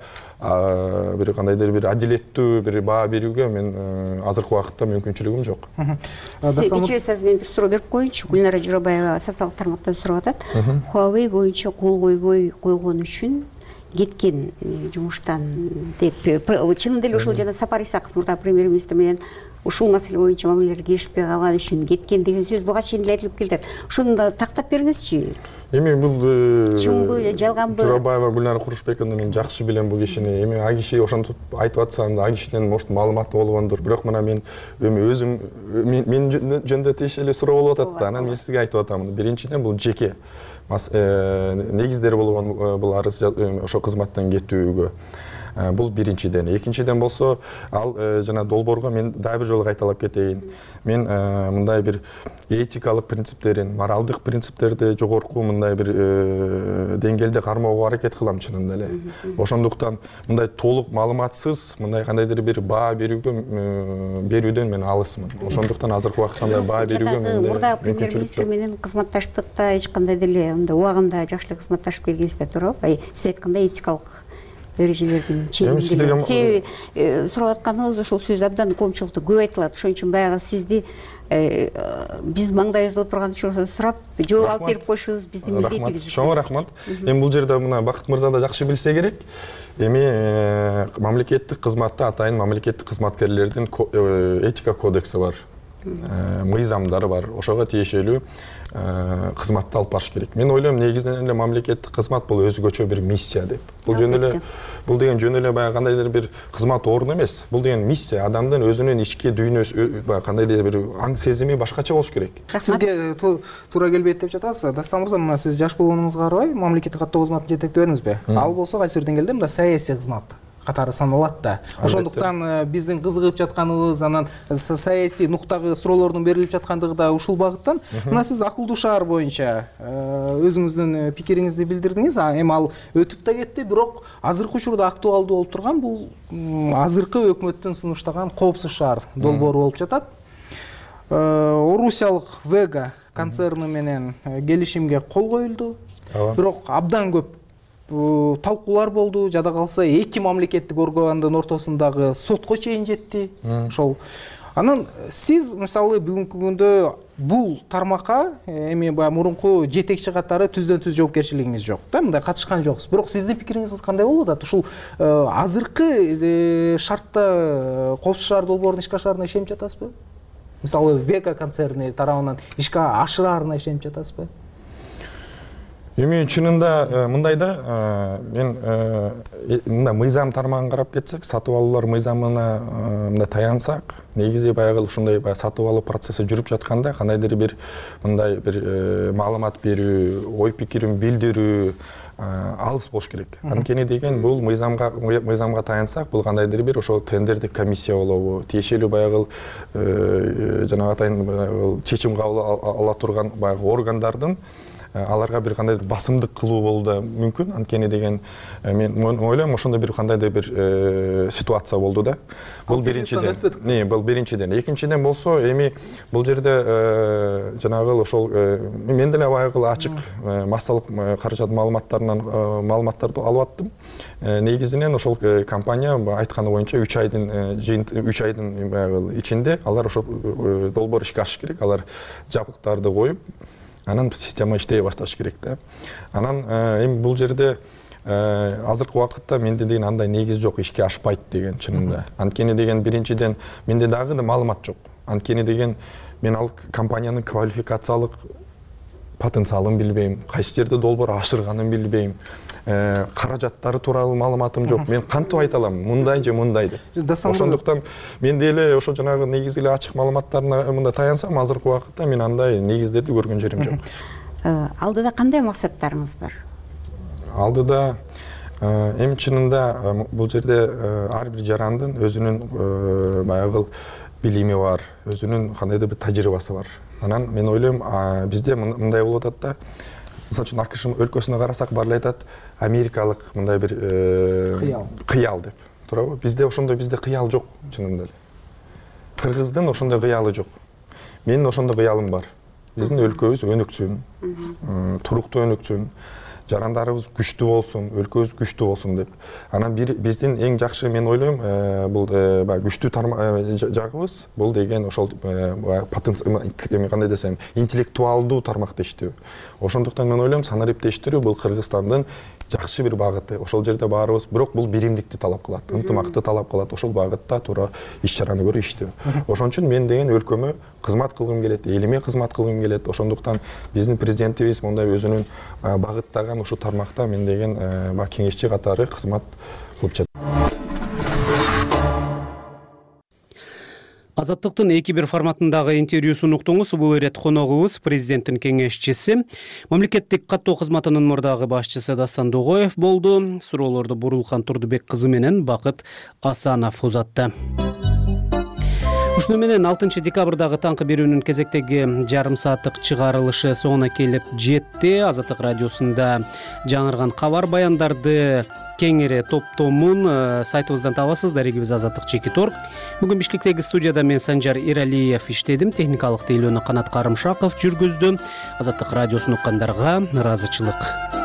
бир кандайдыр бир адилеттүү бир баа берүүгө мен азыркы убакытта мүмкүнчүлүгүм жок. Кечиресиз, мен бир суроо берип коеюнчу. Гүлнара Жорабаева социалдык тармактан сурап атат. Huawei боюнча кол койбой койгон үчүн кеткен жумуштан деп. Чынында эле ошол жана Сапар Исаков мурда премьер-министр менен ушул маселе боюнча мамилелер келишпей калган үчүн кеткен деген сөз буга чейин эле айтылып келди. Ушуну да тактап бериңизчи. Эми бул чынбы эле жалганбы? Журабаева Гүлнара Курушбековну мен жакшы билем бул кишини. Эми а киши ошентип айтып атса, а кишинен может маалыматы болгондур. Бирок мына мен өзүм мен жөнүндө тиешелүү суроо болуп атат да. Анан мен сизге айтып атам. Биринчиден бул жеке негиздери болгон бул арыз ошо кызматтан кетүүгө. Бул биринчиден. Экинчиден болсо, ал жана долбоорго мен дагы бир жолу кайталап кетейин. Мен мындай бир этикалык принциптерин, моралдык принциптерди жогорку мындай бир деңгээлде кармоого аракет кылам чынында эле. Ошондуктан мындай толук маалыматсыз, мындай кандайдыр бир баа берүүдөн мен алысмын. Ошондуктан азыркы убакытта мындай баа берүүгө мен мурда премьер-министр менен кызматташтыкта эч кандай деле убагында жакшы эле кызматташып келгенсиздер туурабы? Сиз айткандай этикалык эрежелердин чегинде себеби сурап атканыңыз ошол сөз абдан коомчулукта көп айтылат. Ошон үчүн баягы сизди биз маңдайыбызда отурган үчүн сурап жооп алып берип коюшубуз биздин милдетибиз. Чоң рахмат. Эми бул жерде мына Бакыт мырза да жакшы билсе керек. Эми мамлекеттик кызматта атайын мамлекеттик кызматкерлердин этика кодекси бар. Мыйзамдары бар. Ошого тиешелүү кызматты алып барыш керек. Мен ойлойм, негизинен эле мамлекеттик кызмат бул өзгөчө бир миссия деп. Бул деген жөн эле баягы кандайдыр бир кызмат орун эмес. Бул деген миссия, адамдын өзүнүн ички дүйнөсү, кандайдыр бир аң сезими башкача болуш керек. Сизге туура келбейт деп жатасыз. Дастан мырза, мына сиз жаш болгонуңузга карабай, мамлекеттик каттоо кызматын жетектебедиңизби? Ал болсо кайсы бир деңгээлде мында саясий кызмат катары саналат да. Ошондуктан биздин кызыгып жатканыбыз, анан саясий нуктагы суроолордун берилип жаткандыгы да ушул багыттан. Мына сиз акылдуу шаар боюнча өзүңүздүн пикириңизди билдирдиңиз. Эми ал өтүп да кетти, бирок азыркы учурда актуалдуу болуп турган бул азыркы өкмөттүн сунуштаган коопсуз шаар долбоору болуп жатат. Орусиялык Вега концерни менен келишимге кол коюлду. Бирок абдан көп талкуулар болду, жада калса эки мамлекеттик органдын ортосундагы сотко чейин жетти. Ошол. Анан сиз мисалы бүгүнкү күндө бул тармакка эми баягы мурунку жетекчи катары түздөн-түз жоопкерчилигиңиз жок да, мындай катышкан жоксуз. Бирок сиздин пикириңиз кандай болуп атат? Ушул азыркы шартта коопсуз шаар долбоорун ишке ашыраарына ишенип жатасызбы? Мисалы Вега концерни тарабынан ишке ашыраарына ишенип жатасызбы? Эми чынында мындай да, мен мында мыйзам тармагын карап кетсек, сатып алуулар мыйзамына мында таянсак, негизи баягы ушундай сатып алуу процесси жүрүп жатканда кандайдыр бир мындай бир маалымат берүү, ой пикирин билдирүү алыс болуш керек. Анткени деген бул мыйзамга таянсак, бул кандайдыр бир ошол тендердик комиссия болобу, тиешелүү баягы жанагы атайын чечим кабыл ала турган баягы органдардын аларга бир кандайдыр басымдык кылуу болуу да мүмкүн. Анткени деген мен ойлойм, ошондой бир кандайдыр бир ситуация болду да. Бул биринчиден. Бул биринчиден. Экинчиден болсо, эми бул жерде жанагы ошол мен деле баягы ачык массалык каражат маалыматтарды алып аттым. Негизинен ошол компания айтканы боюнча 3 айдын баягы ичинде алар ошол долбоор ишке ашыш керек. Алар жабдыктарды коюп, анан система иштей башташ керек да. Анан эми бул жерде азыркы убакытта менде деген андай негиз жок, ишке ашпайт деген чынында. Анткени деген биринчиден менде дагы да маалымат жок. Анткени деген мен ал компаниянын квалификациялык потенциалын билбейм, кайсы жерде долбоор ашырганын билбейм. Каражаттары тууралуу маалыматым жок. Мен кантип айта алам, мындай же мындай деп. Ошондуктан мен деле ошо жанагы негизи эле ачык маалыматтарына мында таянсам, азыркы убакытта мен андай негиздерди көргөн жерим жок. Алдыда кандай максаттарыңыз бар? Алдыда эми чынында бул жерде ар бир жарандын өзүнүн баягы билими бар, өзүнүн кандайдыр бир тажрыйбасы бар. Анан мен ойлойм, бизде мындай болуп атат да. Мисалы үчүн АКШ өлкөсүнө карасак, баары айтат, америкалык мындай бир кыял деп. Туурабы? Бизде ошондой кыял жок чынында эле. Кыргыздын ошондой кыялы жок. Менин ошондой кыялым бар. Биздин өлкөбүз өнүксүн, туруктуу өнүксүн, жарандарыбыз күчтүү болсун, өлкөбүз күчтүү болсун деп. Анан биздин эң жакшы мен ойлойм, бул күчтүү жагыбыз бул деген ошол кандай десем, интеллектуалдуу тармакта иштөө. Ошондуктан мен ойлойм, санариптештирүү бул Кыргызстандын жакшы бир багыты. Ошол жерде баарыбыз, бирок бул биримдикти талап кылат, ынтымакты талап кылат. Ошол багытта туура иш чараны көрүп иштөө. Ошон үчүн мен деген өлкөмө кызмат кылгым келет, элиме кызмат кылгым келет. Ошондуктан биздин президентибиз мондай өзүнүн багыттаган ушул тармакта мен деген кеңешчи катары кызмат кылып жатат. Азаттыктын 2-1 форматындагы интервьюсун уктуңуз. Бул ирет коногубуз президенттин кеңешчиси, мамлекеттик каттоо кызматынын мурдагы башчысы Дастан Дугоев болду. Суроолорду Бурулкан Турдубек кызы менен Бакыт Асанов узатты. Ушуну менен 6 декабрдагы таңкы берүүнүн кезектеги жарым сааттык чыгарылышы соңуна келип жетти. Азаттык радиосунда жаңырган кабар баяндарды кеңири топтомун сайтыбыздан табасыз. Дарегибиз Азаттык Чекиторг. Бүгүн Бишкектеги студияда мен Санжар Иралиев иштедим. Техникалык тейлөөнү Канат Карымшаков жүргүздү. Азаттык радиосун уккандарга ыраазычылык.